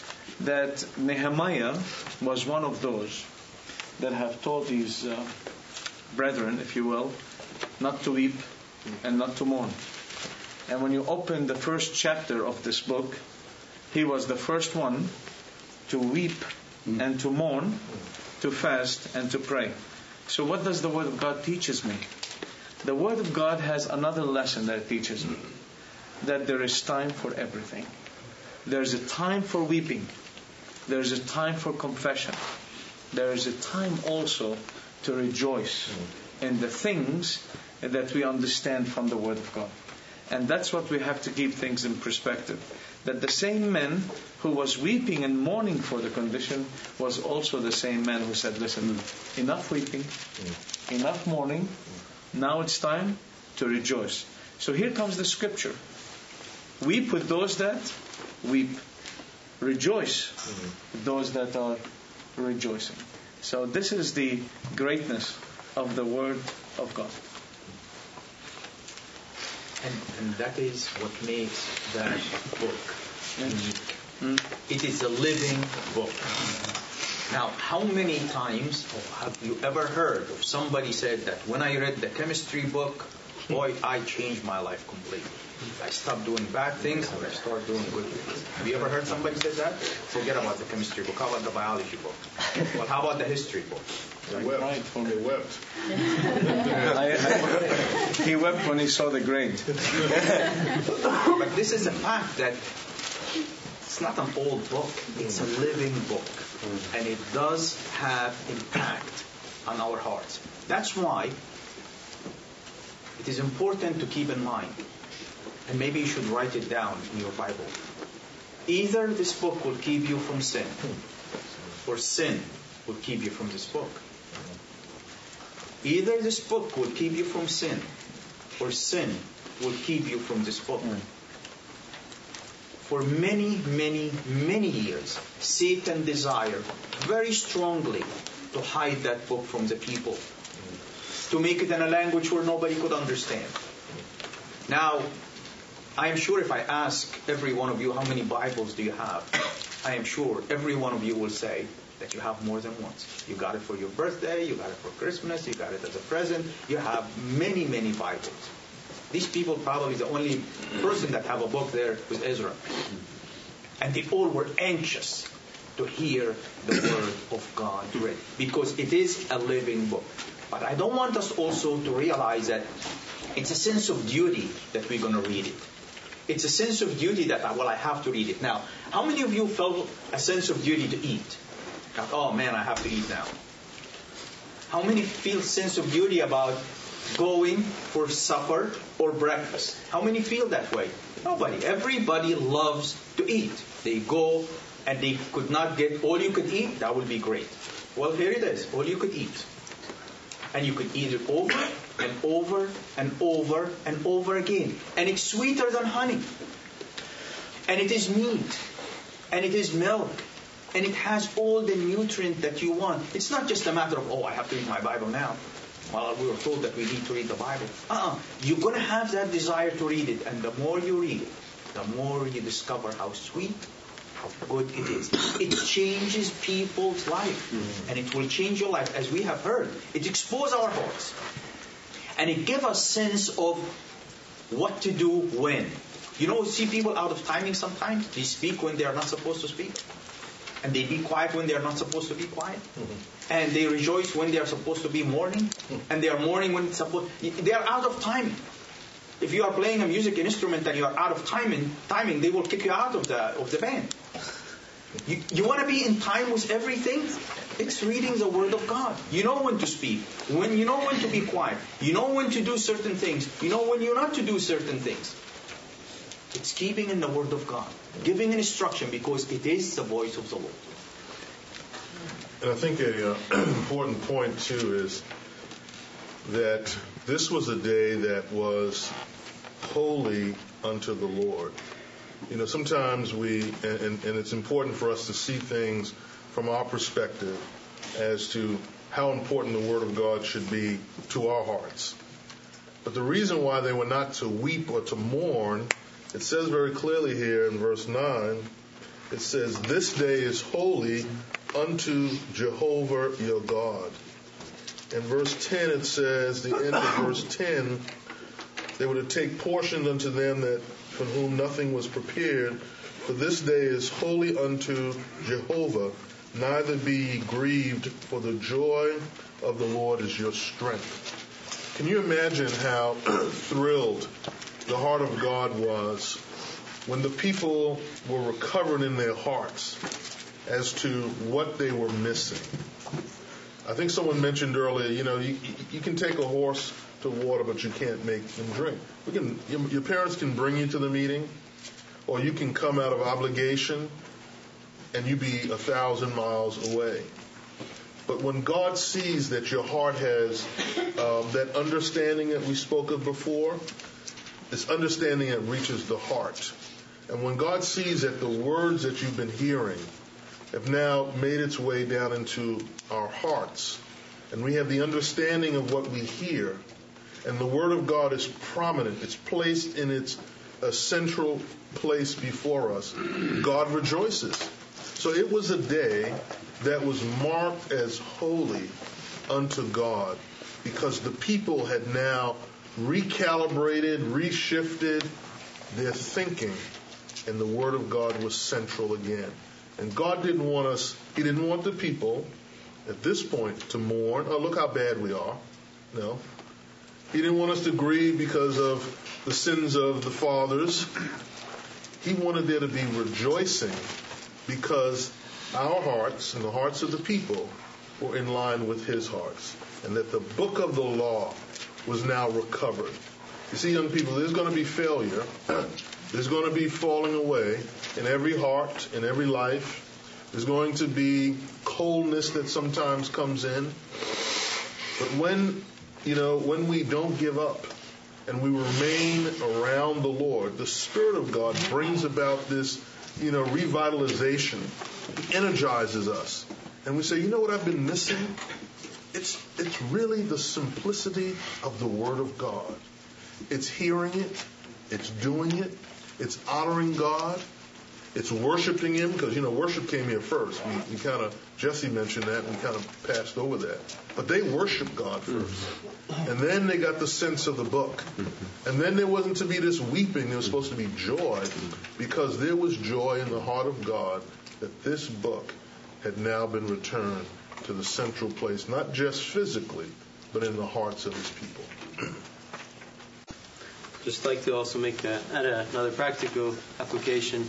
that Nehemiah was one of those that have told these brethren, if you will, not to weep and not to mourn. And when you open the first chapter of this book, he was the first one to weep and to mourn, to fast and to pray. So what does the Word of God teaches me? The Word of God has another lesson that it teaches me. That there is time for everything. There's a time for weeping. There's a time for confession. There is a time also to rejoice in the things that we understand from the Word of God. And that's what we have to keep things in perspective. That the same man who was weeping and mourning for the condition was also the same man who said, listen, enough weeping, enough mourning, now it's time to rejoice. So here comes the scripture. Weep with those that weep. Rejoice with those that are rejoicing. So this is the greatness of the Word of God. And that is what makes that book unique. It is a living book. Now, how many times have you ever heard of somebody said that when I read the chemistry book, boy, I changed my life completely. I stopped doing bad things and I started doing good things. Have you ever heard somebody say that? Forget about the chemistry book. How about the biology book? Well, how about the history book? They wept. They wept. He wept when he saw the grade. But this is a fact that it's not an old book. It's a living book. And it does have impact on our hearts. That's why it is important to keep in mind, and maybe you should write it down in your Bible. Either this book will keep you from sin, or sin will keep you from this book. Either this book will keep you from sin, or sin will keep you from this book. For many, many, many years, Satan desired very strongly to hide that book from the people, to make it in a language where nobody could understand. Now, I am sure if I ask every one of you how many Bibles do you have, I am sure every one of you will say, that you have more than once. You got it for your birthday, you got it for Christmas, you got it as a present. You have many, many Bibles. These people probably the only person that have a book there was Ezra. And they all were anxious to hear the Word of God read, because it is a living book. But I don't want us also to realize that it's a sense of duty that we're going to read it. It's a sense of duty that, I have to read it. Now, how many of you felt a sense of duty to eat? Like, oh man, I have to eat now. How many feel sense of duty about going for supper or breakfast? How many feel that way? Nobody. Everybody loves to eat. They go and they could not get all you could eat, that would be great. Well, here it is, all you could eat. And you could eat it over and over and over and over again. And it's sweeter than honey. And it is meat. And it is milk. And it has all the nutrient that you want. It's not just a matter of, I have to read my Bible now. Well, we were told that we need to read the Bible. You're going to have that desire to read it. And the more you read it, the more you discover how sweet, how good it is. It changes people's life. And it will change your life. As we have heard, it exposes our hearts. And it gives us sense of what to do when. See people out of timing sometimes. They speak when they are not supposed to speak. And they be quiet when they are not supposed to be quiet. And they rejoice when they are supposed to be mourning. And they are mourning when it's supposed. They are out of timing. If you are playing a music instrument and you are out of timing, they will kick you out of the band. You want to be in time with everything? It's reading the Word of God. You know when to speak. You know when to be quiet. You know when to do certain things. You know when you're not to do certain things. It's keeping in the Word of God. Giving an instruction because it is the voice of the Lord. And I think an important point, too, is that this was a day that was holy unto the Lord. Sometimes and it's important for us to see things from our perspective as to how important the Word of God should be to our hearts. But the reason why they were not to weep or to mourn, it says very clearly here in verse 9, it says, "This day is holy unto Jehovah your God." In verse 10 it says, the end of verse 10, they were to take portion unto them that for whom nothing was prepared, for this day is holy unto Jehovah, neither be ye grieved, for the joy of the Lord is your strength. Can you imagine how thrilled the heart of God was when the people were recovered in their hearts as to what they were missing? I think someone mentioned earlier, you can take a horse to water, but you can't make them drink. Your parents can bring you to the meeting, or you can come out of obligation and you be 1,000 miles away. But when God sees that your heart has that understanding that we spoke of before, this understanding that reaches the heart. And when God sees that the words that you've been hearing have now made its way down into our hearts, and we have the understanding of what we hear, and the Word of God is prominent, it's placed in its central place before us, God rejoices. So it was a day that was marked as holy unto God, because the people had now recalibrated, reshifted their thinking, and the Word of God was central again. And God didn't want us, He didn't want the people at this point to mourn, oh, look how bad we are. No. He didn't want us to grieve because of the sins of the fathers. He wanted there to be rejoicing because our hearts and the hearts of the people were in line with His hearts, and that the book of the law was now recovered. You see, young people, there's going to be failure. There's going to be falling away in every heart, in every life. There's going to be coldness that sometimes comes in. But when we don't give up and we remain around the Lord, the Spirit of God brings about this, revitalization. He energizes us. And we say, you know what I've been missing? It's really the simplicity of the Word of God. It's hearing it. It's doing it. It's honoring God. It's worshiping Him, because, worship came here first. We kind of, Jesse mentioned that, and we kind of passed over that. But they worshiped God first. And then they got the sense of the book. And then there wasn't to be this weeping. There was supposed to be joy, because there was joy in the heart of God that this book had now been returned to the central place, not just physically, but in the hearts of His people. Just like to also add another practical application.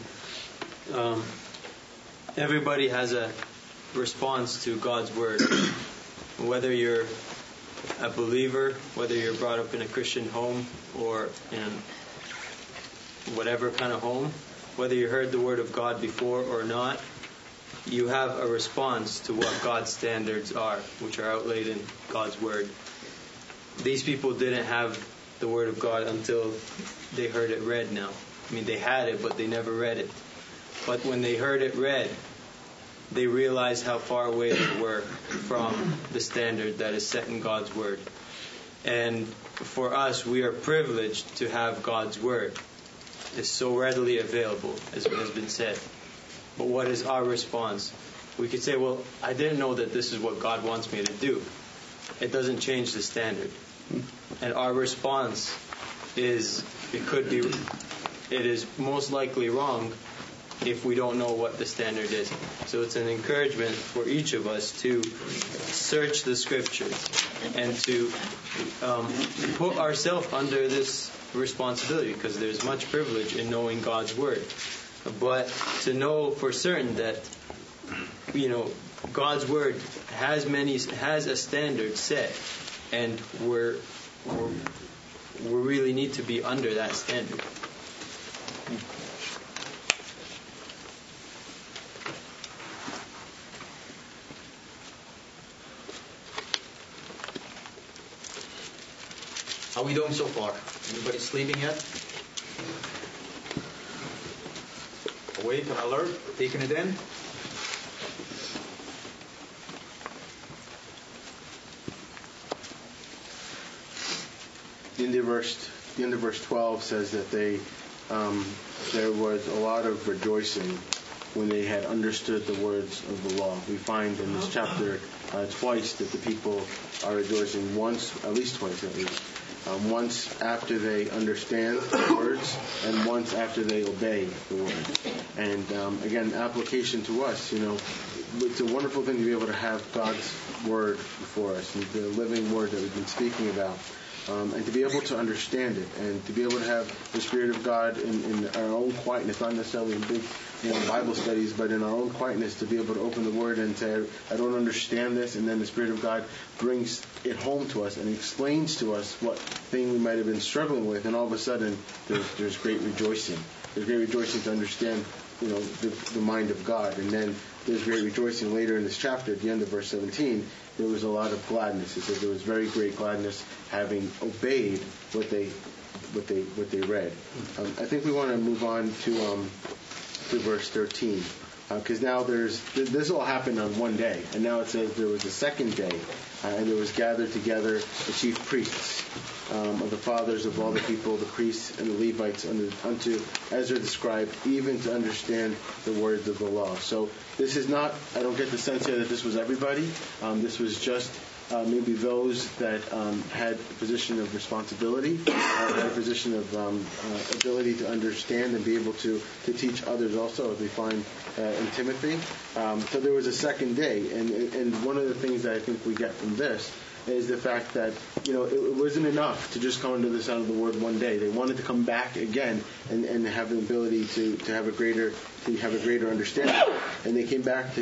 Everybody has a response to God's Word. Whether you're a believer, whether you're brought up in a Christian home or in whatever kind of home, whether you heard the Word of God before or not, you have a response to what God's standards are, which are outlaid in God's Word. These people didn't have the Word of God until they heard it read now. I mean, they had it, but they never read it. But when they heard it read, they realized how far away they were from the standard that is set in God's Word. And for us, we are privileged to have God's Word. It's so readily available, as has been said. But what is our response? We could say, well, I didn't know that this is what God wants me to do. It doesn't change the standard. And our response is, it is most likely wrong if we don't know what the standard is. So it's an encouragement for each of us to search the Scriptures and to put ourselves under this responsibility, because there's much privilege in knowing God's Word. But to know for certain that, God's Word has a standard set, and we really need to be under that standard. How are we doing so far? Anybody sleeping yet? Awake and alert, taking it in? The end of verse 12 says that there was a lot of rejoicing when they had understood the words of the law. We find in this chapter twice that the people are rejoicing, at least twice. Once after they understand the words, and once after they obey the words. And again, application to us, it's a wonderful thing to be able to have God's Word before us, and the living Word that we've been speaking about. And to be able to understand it, and to be able to have the Spirit of God in our own quietness, not necessarily in big Bible studies, but in our own quietness, to be able to open the Word and say, I don't understand this, and then the Spirit of God brings it home to us and explains to us what thing we might have been struggling with, and all of a sudden there's great rejoicing. There's great rejoicing to understand the mind of God. And then there's great rejoicing later in this chapter, at the end of verse 17, there was a lot of gladness. It says there was very great gladness having obeyed what they read. I think we want to move on to verse 13, because now this all happened on one day, and now it says there was a second day, and there was gathered together the chief priests of the fathers of all the people, the priests and the Levites unto Ezra the scribe, even to understand the words of the law. So this is not, I don't get the sense here that this was everybody. This was just maybe those that had a position of responsibility, had a position of ability to understand and be able to teach others also, as we find in Timothy. So there was a second day, and one of the things that I think we get from this is the fact that it wasn't enough to just come under the sound of the word one day. They wanted to come back again and have the ability to have a greater understanding. And they came back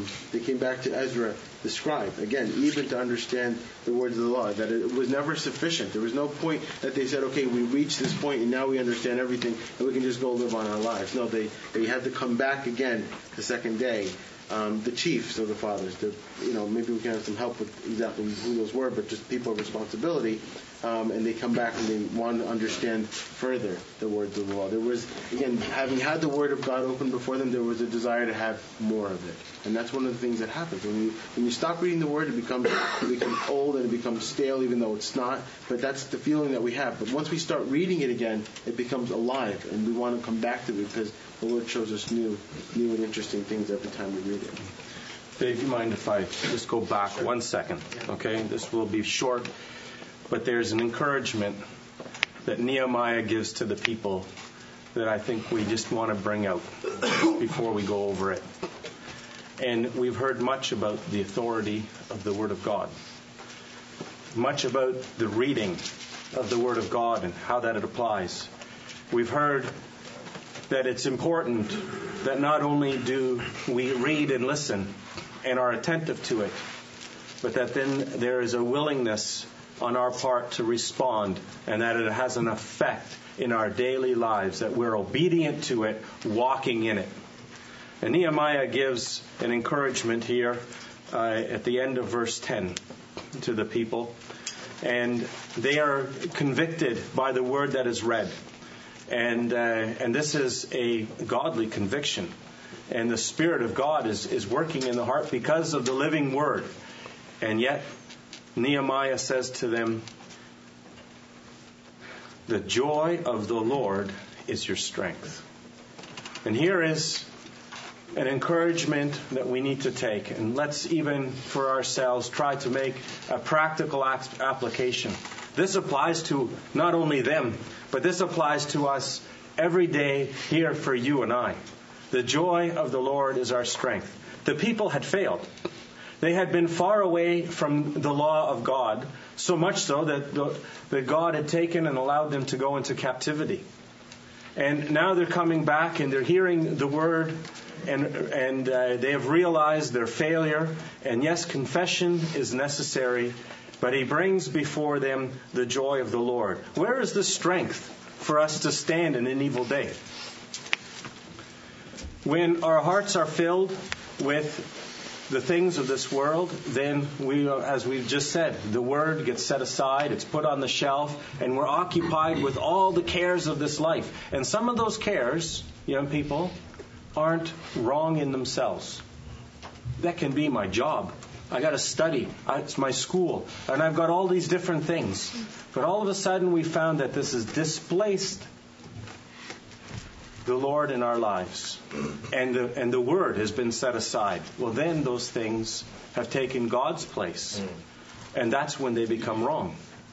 to Ezra the scribe again, even to understand the words of the law. That it was never sufficient. There was no point that they said, okay, we reached this point and now we understand everything and we can just go live on our lives. No, they had to come back again the second day. The chiefs of the fathers, maybe we can have some help with exactly who those were, but just people of responsibility, and they come back and they want to understand further the words of the law. There was, again, having had the Word of God open before them, there was a desire to have more of it. And that's one of the things that happens. When you stop reading the Word, it becomes old and it becomes stale, even though it's not. But that's the feeling that we have. But once we start reading it again, it becomes alive, and we want to come back to it because the Lord shows us new and interesting things every time we read it. Dave, you mind if I just go back 1 second? Okay, this will be short, but there's an encouragement that Nehemiah gives to the people that I think we just want to bring out before we go over it. And we've heard much about the authority of the Word of God, much about the reading of the Word of God and how that it applies. We've heard that it's important that not only do we read and listen and are attentive to it, but that then there is a willingness on our part to respond, and that it has an effect in our daily lives, that we're obedient to it, walking in it. And Nehemiah gives an encouragement here at the end of verse 10 to the people. And they are convicted by the word that is read. And this is a godly conviction. And the Spirit of God is working in the heart because of the living word. And yet, Nehemiah says to them, the joy of the Lord is your strength. And here is an encouragement that we need to take. And let's even for ourselves try to make a practical application. This applies to not only them, but this applies to us every day here for you and I. The joy of the Lord is our strength. The people had failed. They had been far away from the law of God, so much so that God had taken and allowed them to go into captivity. And now they're coming back and they're hearing the word, and they have realized their failure. And yes, confession is necessary, but he brings before them the joy of the Lord. Where is the strength for us to stand in an evil day? When our hearts are filled with the things of this world, then we, as we've just said, the word gets set aside, it's put on the shelf, and we're occupied with all the cares of this life. And some of those cares, young people, aren't wrong in themselves. That can be my job. I got to study. It's my school. And I've got all these different things. But all of a sudden we found that this has displaced the Lord in our lives, and the Word has been set aside. Well, then those things have taken God's place, and that's when they become wrong.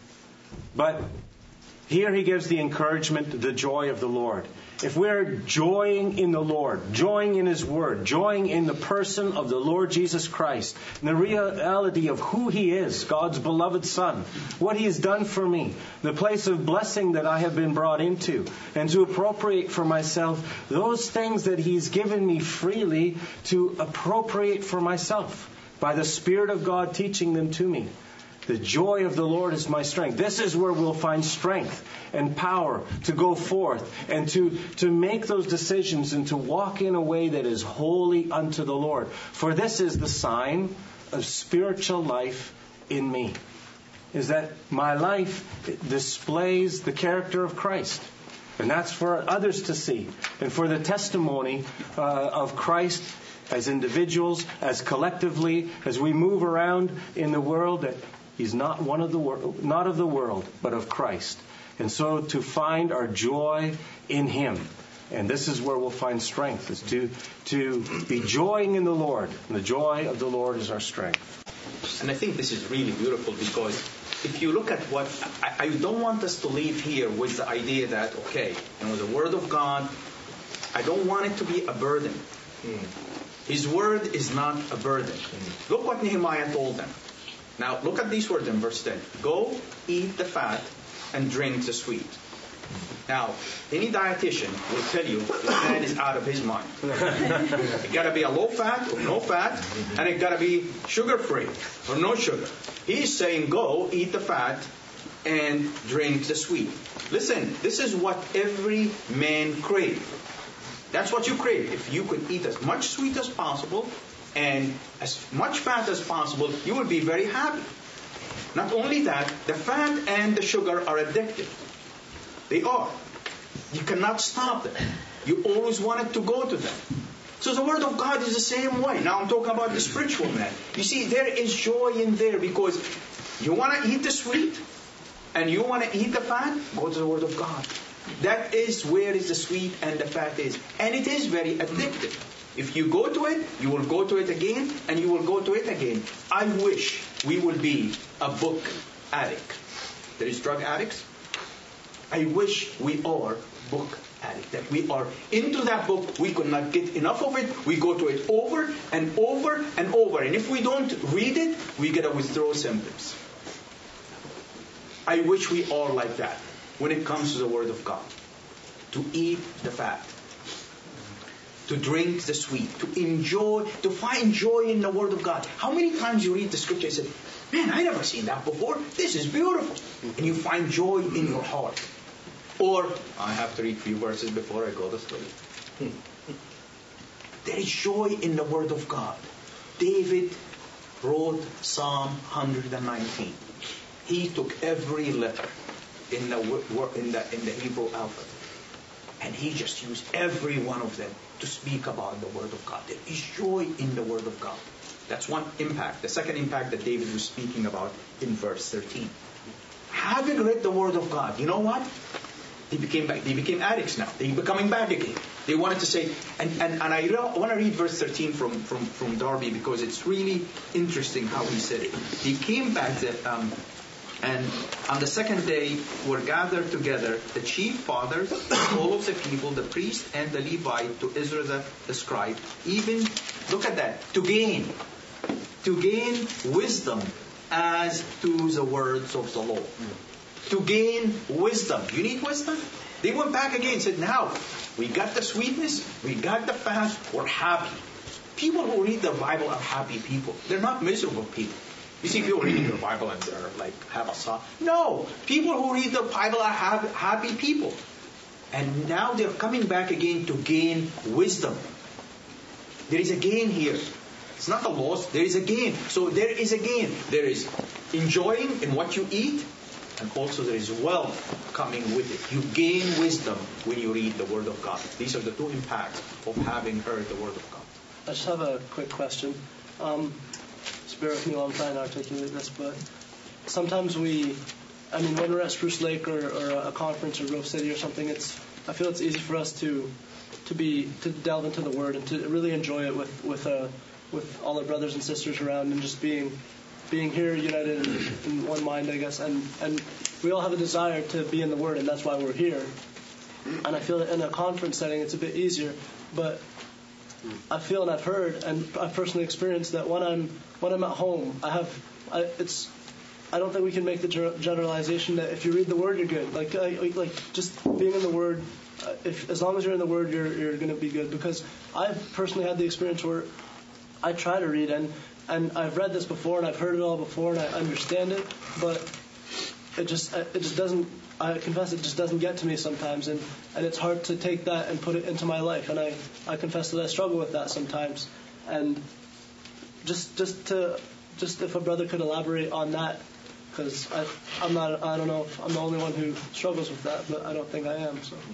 But here he gives the encouragement, the joy of the Lord. If we're joying in the Lord, joying in His Word, joying in the person of the Lord Jesus Christ, and the reality of who He is, God's beloved Son, what He has done for me, the place of blessing that I have been brought into, and to appropriate for myself those things that He's given me freely to appropriate for myself by the Spirit of God teaching them to me. The joy of the Lord is my strength. This is where we'll find strength and power to go forth and to make those decisions and to walk in a way that is holy unto the Lord. For this is the sign of spiritual life in me, is that my life displays the character of Christ. And that's for others to see, and for the testimony of Christ as individuals, as collectively, as we move around in the world, that He's not not of the world, but of Christ. And so to find our joy in Him. And this is where we'll find strength, is to be joying in the Lord. And the joy of the Lord is our strength. And I think this is really beautiful, because if you look at what, I don't want us to leave here with the idea that, okay, the Word of God, I don't want it to be a burden. His Word is not a burden. Look what Nehemiah told them. Now, look at these words in verse 10. Go, eat the fat, and drink the sweet. Now, any dietitian will tell you this man is out of his mind. It got to be a low fat or no fat, and it got to be sugar-free or no sugar. He's saying, go, eat the fat, and drink the sweet. Listen, this is what every man craves. That's what you crave. If you could eat as much sweet as possible and as much fat as possible, you will be very happy. Not only that, the fat and the sugar are addictive. They are. You cannot stop them. You always want it to go to them. So the Word of God is the same way. Now I'm talking about the spiritual man. You see, there is joy in there, because you want to eat the sweet and you want to eat the fat, go to the Word of God. That is where is the sweet and the fat is. And it is very addictive. If you go to it, you will go to it again, and you will go to it again. I wish we would be a book addict. There is drug addicts. I wish we are book addict. That we are into that book. We could not get enough of it. We go to it over and over and over. And if we don't read it, we get a withdrawal symptoms. I wish we are like that when it comes to the Word of God. To eat the fat. To drink the sweet. To enjoy, to find joy in the Word of God. How many times you read the Scripture and say, man, I never seen that before. This is beautiful. And you find joy in your heart. Or, I have to read 3 verses before I go to sleep. There is joy in the Word of God. David wrote Psalm 119. He took every letter in the Hebrew alphabet, and he just used every one of them to speak about the Word of God. There is joy in the Word of God. That's one impact. The second impact that David was speaking about in verse 13. Having read the Word of God, you know what? They became addicts now. They're coming back again. They wanted to say, and I want to read verse 13 from Darby, because it's really interesting how he said it. He came back and on the second day were gathered together the chief fathers, all of the people, the priest and the Levite, to Ezra the scribe, even, look at that, to gain wisdom as to the words of the law. To gain wisdom. You need wisdom? They went back again and said, now, we got the sweetness, we got the fat, we're happy. People who read the Bible are happy people. They're not miserable people. You see people reading the Bible and they're like, have a song. No! People who read the Bible are happy people. And now they're coming back again to gain wisdom. There is a gain here. It's not a loss, there is a gain. So there is a gain. There is enjoying in what you eat, and also there is wealth coming with it. You gain wisdom when you read the Word of God. These are the 2 impacts of having heard the Word of God. I just have a quick question. Just bear with me while I'm trying to articulate this, but sometimes when we're at Spruce Lake or a conference or Grove City or something, I feel it's easy for us to delve into the Word and to really enjoy it with all our brothers and sisters around, and just being here united in one mind, I guess. And we all have a desire to be in the Word, and that's why we're here. And I feel that in a conference setting it's a bit easier, but I feel and I've heard and I've personally experienced that when I'm at home, I don't think we can make the generalization that if you read the Word, you're good. Like just being in the Word, as long as you're in the Word, you're going to be good. Because I've personally had the experience where I try to read and I've read this before and I've heard it all before and I understand it, but it just doesn't. I confess it just doesn't get to me sometimes, and it's hard to take that and put it into my life, and I confess that I struggle with that sometimes. And just if a brother could elaborate on that, because I don't know if I'm the only one who struggles with that, but I don't think I am. So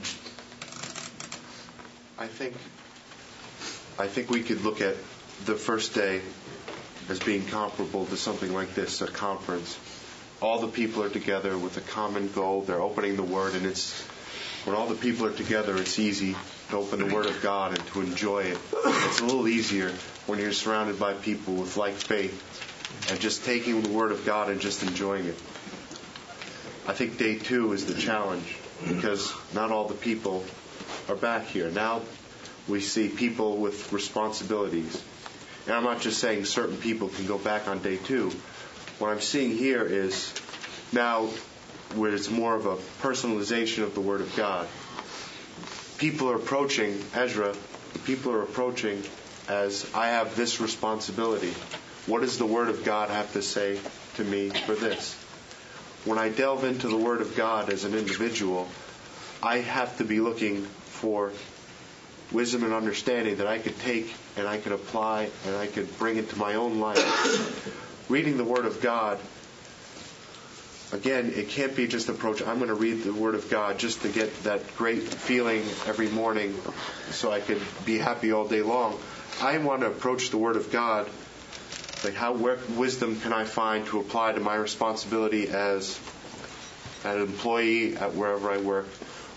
I think we could look at the first day as being comparable to something like this, a conference. All the people are together with a common goal. They're opening the Word, and when all the people are together, it's easy to open the Word of God and to enjoy it. It's a little easier when you're surrounded by people with like faith and just taking the Word of God and just enjoying it. I think day 2 is the challenge, because not all the people are back here. Now we see people with responsibilities. And I'm not just saying certain people can go back on day 2. What I'm seeing here is now where it's more of a personalization of the Word of God. People are approaching Ezra. People are approaching as, I have this responsibility. What does the Word of God have to say to me for this? When I delve into the Word of God as an individual, I have to be looking for wisdom and understanding that I could take and I could apply and I could bring into my own life. Reading the Word of God, again, it can't be just approach, I'm going to read the Word of God just to get that great feeling every morning so I could be happy all day long. I want to approach the Word of God like what wisdom can I find to apply to my responsibility as an employee at wherever I work,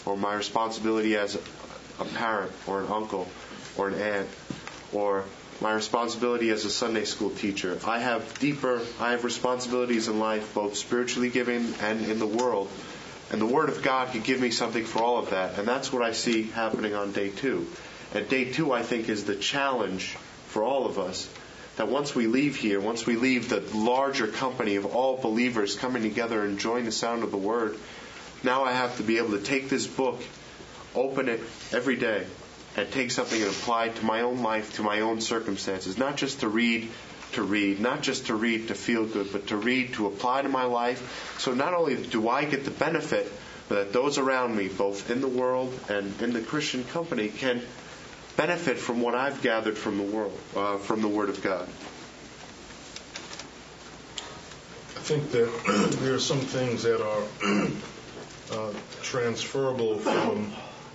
or my responsibility as a parent or an uncle or an aunt, or my responsibility as a Sunday school teacher. I have responsibilities in life, both spiritually given and in the world. And the Word of God could give me something for all of that. And that's what I see happening on day 2. And day 2, I think, is the challenge for all of us, that once we leave here, once we leave the larger company of all believers coming together and enjoying the sound of the Word, now I have to be able to take this book, open it every day, and take something and apply it to my own life, to my own circumstances. Not just to read, not just to read to feel good, but to read to apply to my life. So not only do I get the benefit, but that those around me, both in the world and in the Christian company, can benefit from what I've gathered from the world, from the Word of God. I think that there are some things that are transferable from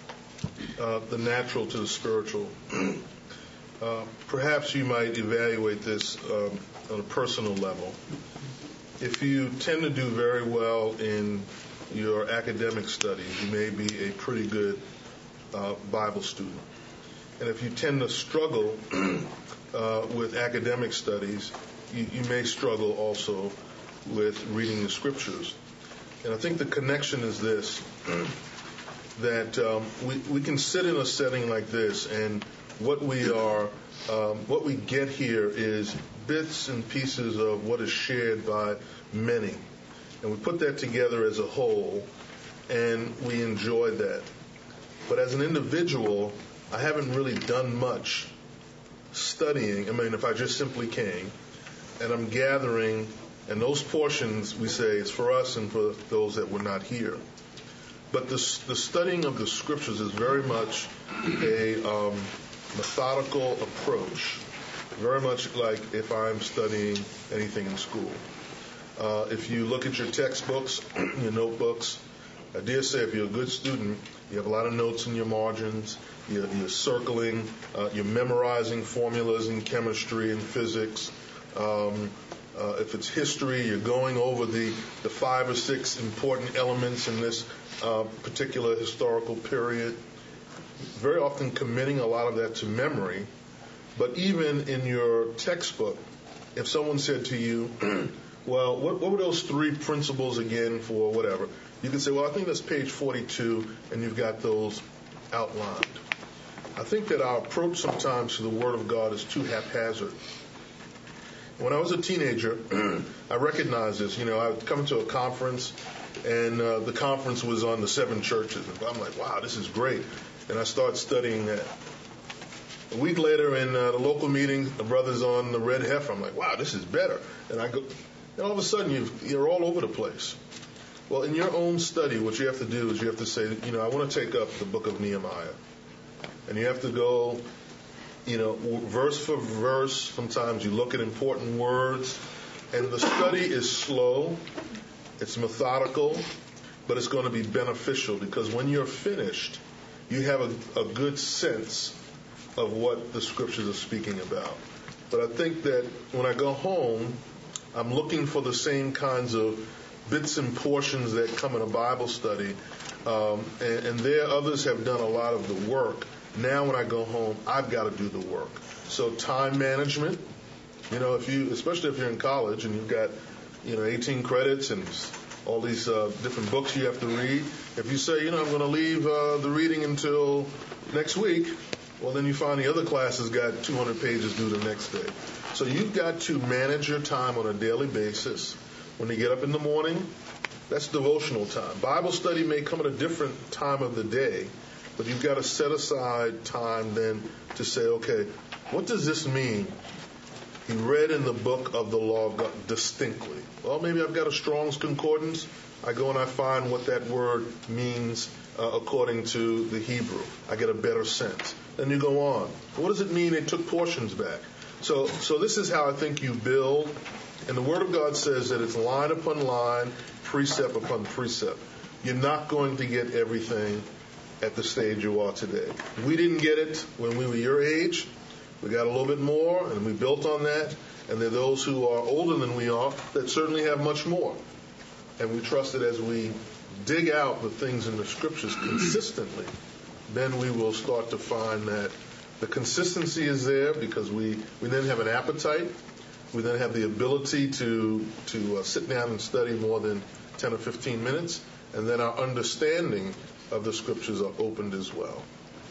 the natural to the spiritual. Perhaps you might evaluate this on a personal level. If you tend to do very well in your academic studies, you may be a pretty good Bible student. And if you tend to struggle with academic studies, you may struggle also with reading the Scriptures. And I think the connection is this, that we can sit in a setting like this, and what we get here is bits and pieces of what is shared by many. And we put that together as a whole, and we enjoy that. But as an individual, I haven't really done much studying. I mean, if I just simply came, and I'm gathering, and those portions, we say, it's for us and for those that were not here. But the studying of the Scriptures is very much a methodical approach, very much like if I'm studying anything in school. If you look at your textbooks, your notebooks, I dare say if you're a good student, you have a lot of notes in your margins, you're circling, you're memorizing formulas in chemistry and physics. If it's history, you're going over the 5 or 6 important elements in this particular historical period. Very often committing a lot of that to memory. But even in your textbook, if someone said to you, well, what were those 3 principles again for whatever? You can say, well, I think that's page 42, and you've got those outlined. I think that our approach sometimes to the Word of God is too haphazard. When I was a teenager, I recognized this. I'd come to a conference, and the conference was on the 7 churches. And I'm like, wow, this is great. And I start studying that. A week later in the local meeting, the brother's on the red heifer. I'm like, wow, this is better. And I go, and all of a sudden you're all over the place. Well, in your own study, what you have to do is you have to say, I want to take up the book of Nehemiah. And you have to go, verse for verse. Sometimes you look at important words. And the study is slow. It's methodical. But it's going to be beneficial because when you're finished, you have a good sense of what the Scriptures are speaking about. But I think that when I go home, I'm looking for the same kinds of bits and portions that come in a Bible study. And there others have done a lot of the work. Now when I go home, I've got to do the work. So time management, especially if you're in college and you've got, 18 credits and all these different books you have to read. If you say, I'm going to leave the reading until next week, well, then you find the other class has got 200 pages due the next day. So you've got to manage your time on a daily basis. When you get up in the morning, that's devotional time. Bible study may come at a different time of the day, but you've got to set aside time then to say, okay, what does this mean? He read in the book of the law of God distinctly. Well, maybe I've got a Strong's Concordance. I go and I find what that word means according to the Hebrew. I get a better sense. Then you go on. What does it mean they took portions back? So this is how I think you build. And the Word of God says that it's line upon line, precept upon precept. You're not going to get everything at the stage you are today. We didn't get it when we were your age. We got a little bit more, and we built on that. And there are those who are older than we are that certainly have much more. And we trust that as we dig out the things in the scriptures consistently, then we will start to find that the consistency is there because we then have an appetite. We then have the ability to sit down and study more than 10 or 15 minutes, and then our understanding of the scriptures are opened as well.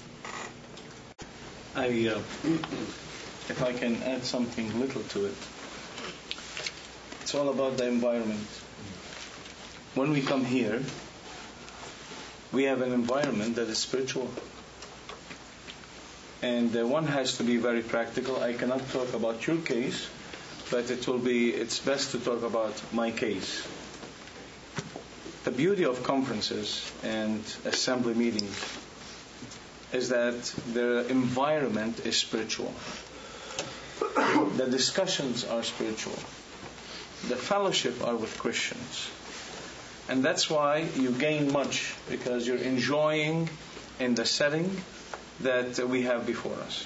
If I can add something little to it, it's all about the environment. When we come here, we have an environment that is spiritual. And one has to be very practical. I cannot talk about your case, but it's best to talk about my case. The beauty of conferences and assembly meetings is that the environment is spiritual. The discussions are spiritual. The fellowship are with Christians. And that's why you gain much, because you're enjoying in the setting that we have before us.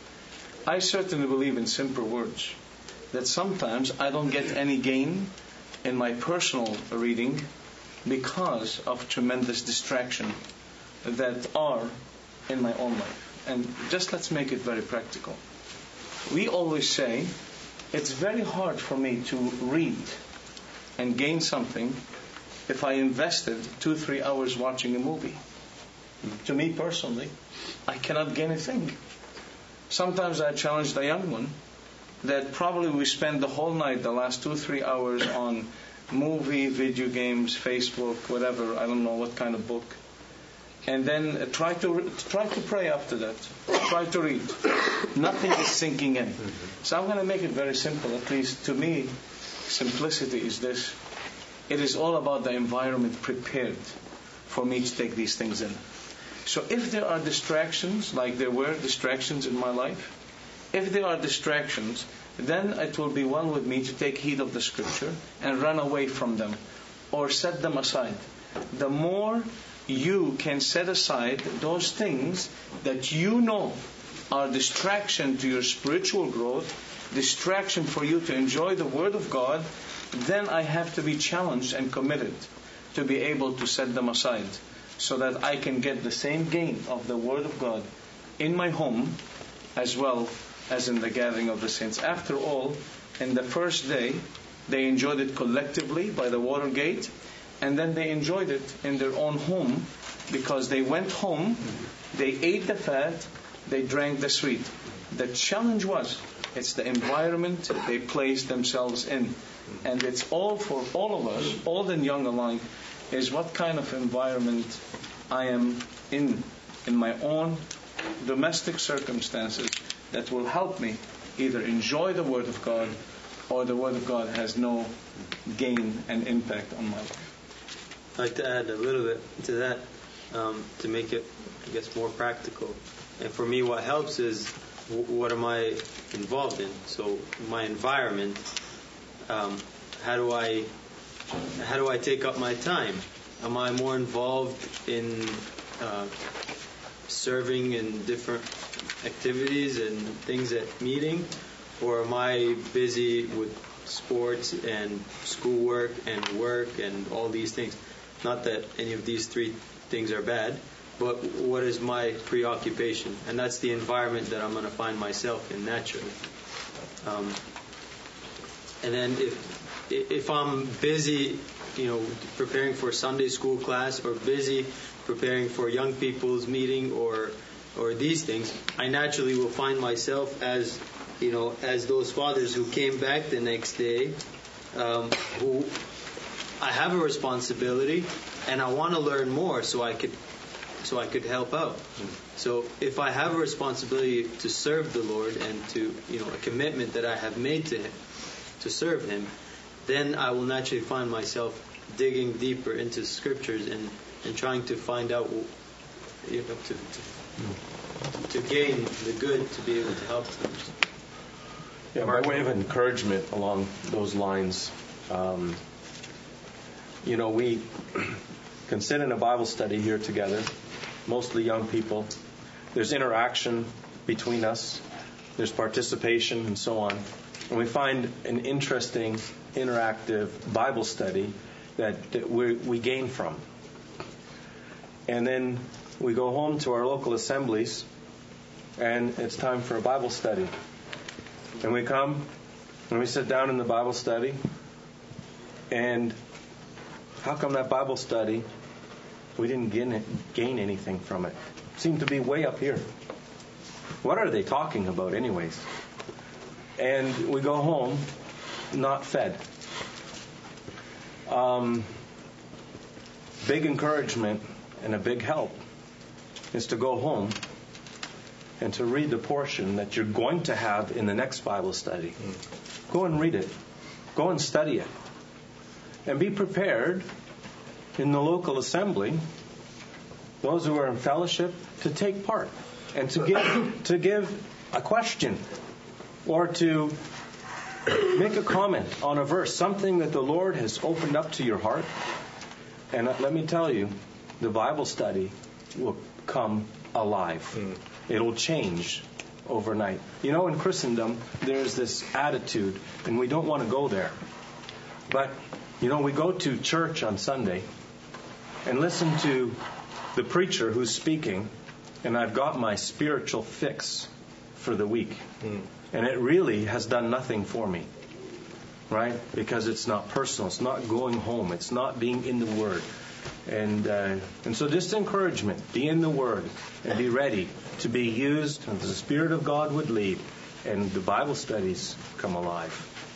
I certainly believe in simple words, that sometimes I don't get any gain in my personal reading because of tremendous distraction that are in my own life. And just let's make it very practical. We always say, it's very hard for me to read and gain something if I invested 2-3 hours watching a movie. To me personally, I cannot gain a thing. Sometimes I challenge the young one that probably we spend the whole night, the last 2-3 hours on movie, video games, Facebook, whatever, I don't know what kind of book. And then try to pray after that. Try to read. Nothing is sinking in. So I'm going to make it very simple. At least to me, simplicity is this. It is all about the environment prepared for me to take these things in. So if there are distractions, like there were distractions in my life, if there are distractions, then it will be well with me to take heed of the scripture and run away from them or set them aside. The more you can set aside those things that you know are distraction to your spiritual growth, distraction for you to enjoy the Word of God, then I have to be challenged and committed to be able to set them aside so that I can get the same gain of the Word of God in my home as well as in the gathering of the saints. After all, in the first day, they enjoyed it collectively by the Watergate, and then they enjoyed it in their own home because they went home, they ate the fat, they drank the sweet. The challenge was, it's the environment they placed themselves in. And it's all for all of us, old and young alike, is what kind of environment I am in my own domestic circumstances that will help me either enjoy the Word of God or the Word of God has no gain and impact on my life. I'd like to add a little bit to that to make it, I guess, more practical. And for me, what helps is what am I involved in? So my environment. How do I take up my time? Am I more involved in serving in different activities and things at meeting, or am I busy with sports and schoolwork and work and all these things? Not that any of these three things are bad, but what is my preoccupation? And that's the environment that I'm going to find myself in naturally. And then if I'm busy, preparing for Sunday school class, or busy preparing for young people's meeting, or these things, I naturally will find myself as those fathers who came back the next day, who I have a responsibility, and I want to learn more so I could help out. So if I have a responsibility to serve the Lord and to a commitment that I have made to Him to serve Him, then I will naturally find myself digging deeper into Scriptures and trying to find out, to gain the good, to be able to help them. Yeah, by way of encouragement along those lines, we can sit in a Bible study here together, mostly young people. There's interaction between us. There's participation and so on. And we find an interesting, interactive Bible study that we gain from. And then we go home to our local assemblies, and it's time for a Bible study. And we come, and we sit down in the Bible study, and how come that Bible study, we didn't gain anything from it? It seemed to be way up here. What are they talking about anyways? And we go home not fed. Big encouragement and a big help is to go home and to read the portion that you're going to have in the next Bible study. Go and read it. Go and study it. And be prepared in the local assembly, those who are in fellowship, to take part and to give a question or to make a comment on a verse, something that the Lord has opened up to your heart. And let me tell you, the Bible study will come alive. It'll change overnight. You know, in Christendom, there's this attitude, and we don't want to go there. But, you know, we go to church on Sunday and listen to the preacher who's speaking, and I've got my spiritual fix for the week. And it really has done nothing for me, right? Because it's not personal. It's not going home. It's not being in the Word. And so just encouragement. Be in the Word and be ready to be used as the Spirit of God would lead. And the Bible studies come alive.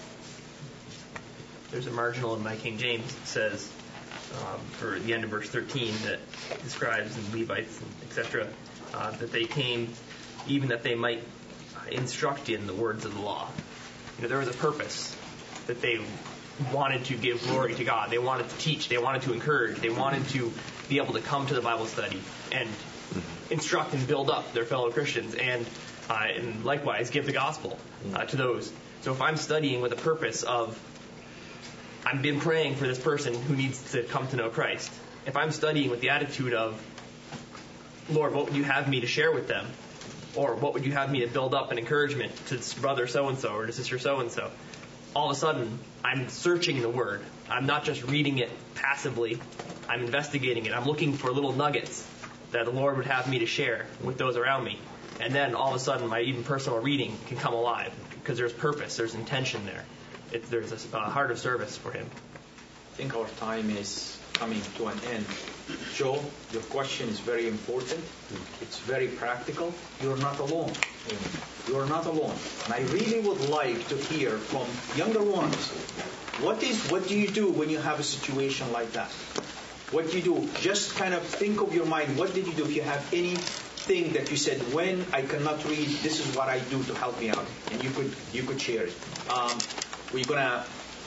There's a marginal in my King James that says, for the end of verse 13, that describes the Levites, etc., that they came even that they might instruct in the words of the law. You know, there was a purpose that they wanted to give glory to God. They wanted to teach. They wanted to encourage. They wanted to be able to come to the Bible study and instruct and build up their fellow Christians and likewise give the gospel to those. So if I'm studying with a purpose of I've been praying for this person who needs to come to know Christ, if I'm studying with the attitude of, Lord, what would you have me to share with them? Or what would you have me to build up an encouragement to this brother so-and-so or to sister so-and-so? All of a sudden, I'm searching the Word. I'm not just reading it passively. I'm investigating it. I'm looking for little nuggets that the Lord would have me to share with those around me. And then all of a sudden, my even personal reading can come alive because there's purpose, there's intention there. There's a heart of service for Him. I think our time is coming to an end. Joe, your question is very important. It's very practical. You're not alone. You're not alone. And I really would like to hear from younger ones. What do you do when you have a situation like that? What do you do? Just kind of think of your mind. What did you do? If you have anything that you said, when I cannot read, this is what I do to help me out. And you could share it. We're going to,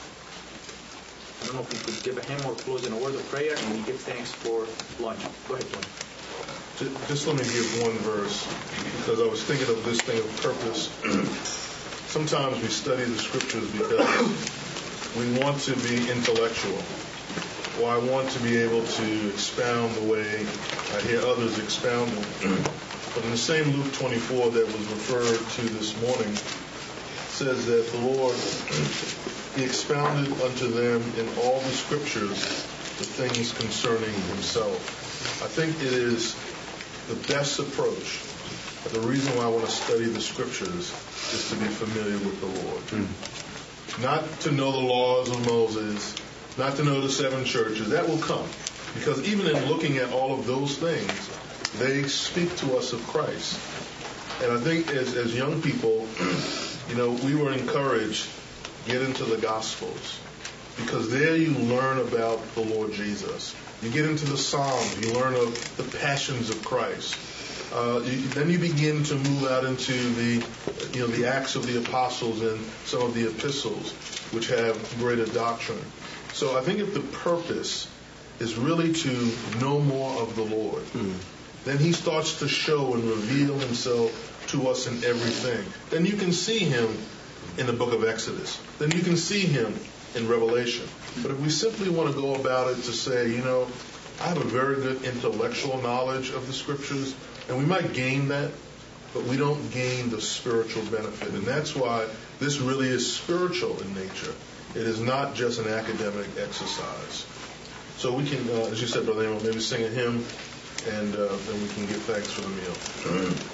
I don't know if we could give a hymn or close in a word of prayer, and we give thanks for lunch. Go ahead, Tony. Just let me give one verse, because I was thinking of this thing of purpose. Sometimes we study the Scriptures because we want to be intellectual, or I want to be able to expound the way I hear others expound it. But in the same Luke 24 that was referred to this morning, it says that the Lord, He expounded unto them in all the Scriptures the things concerning Himself. I think it is the best approach. The reason why I want to study the Scriptures is to be familiar with the Lord. Not to know the laws of Moses, not to know the 7 churches. That will come. Because even in looking at all of those things, they speak to us of Christ. And I think as young people, we were encouraged, get into the Gospels. Because there you learn about the Lord Jesus. You get into the Psalms, you learn of the passions of Christ. Then you begin to move out into the Acts of the Apostles and some of the epistles, which have greater doctrine. So I think if the purpose is really to know more of the Lord, then He starts to show and reveal Himself to us in everything. Then you can see Him in the book of Exodus. Then you can see Him in Revelation. But if we simply want to go about it to say, I have a very good intellectual knowledge of the Scriptures, and we might gain that, but we don't gain the spiritual benefit. And that's why this really is spiritual in nature. It is not just an academic exercise. So we can, as you said, Brother Amos, maybe sing a hymn and then we can give thanks for the meal.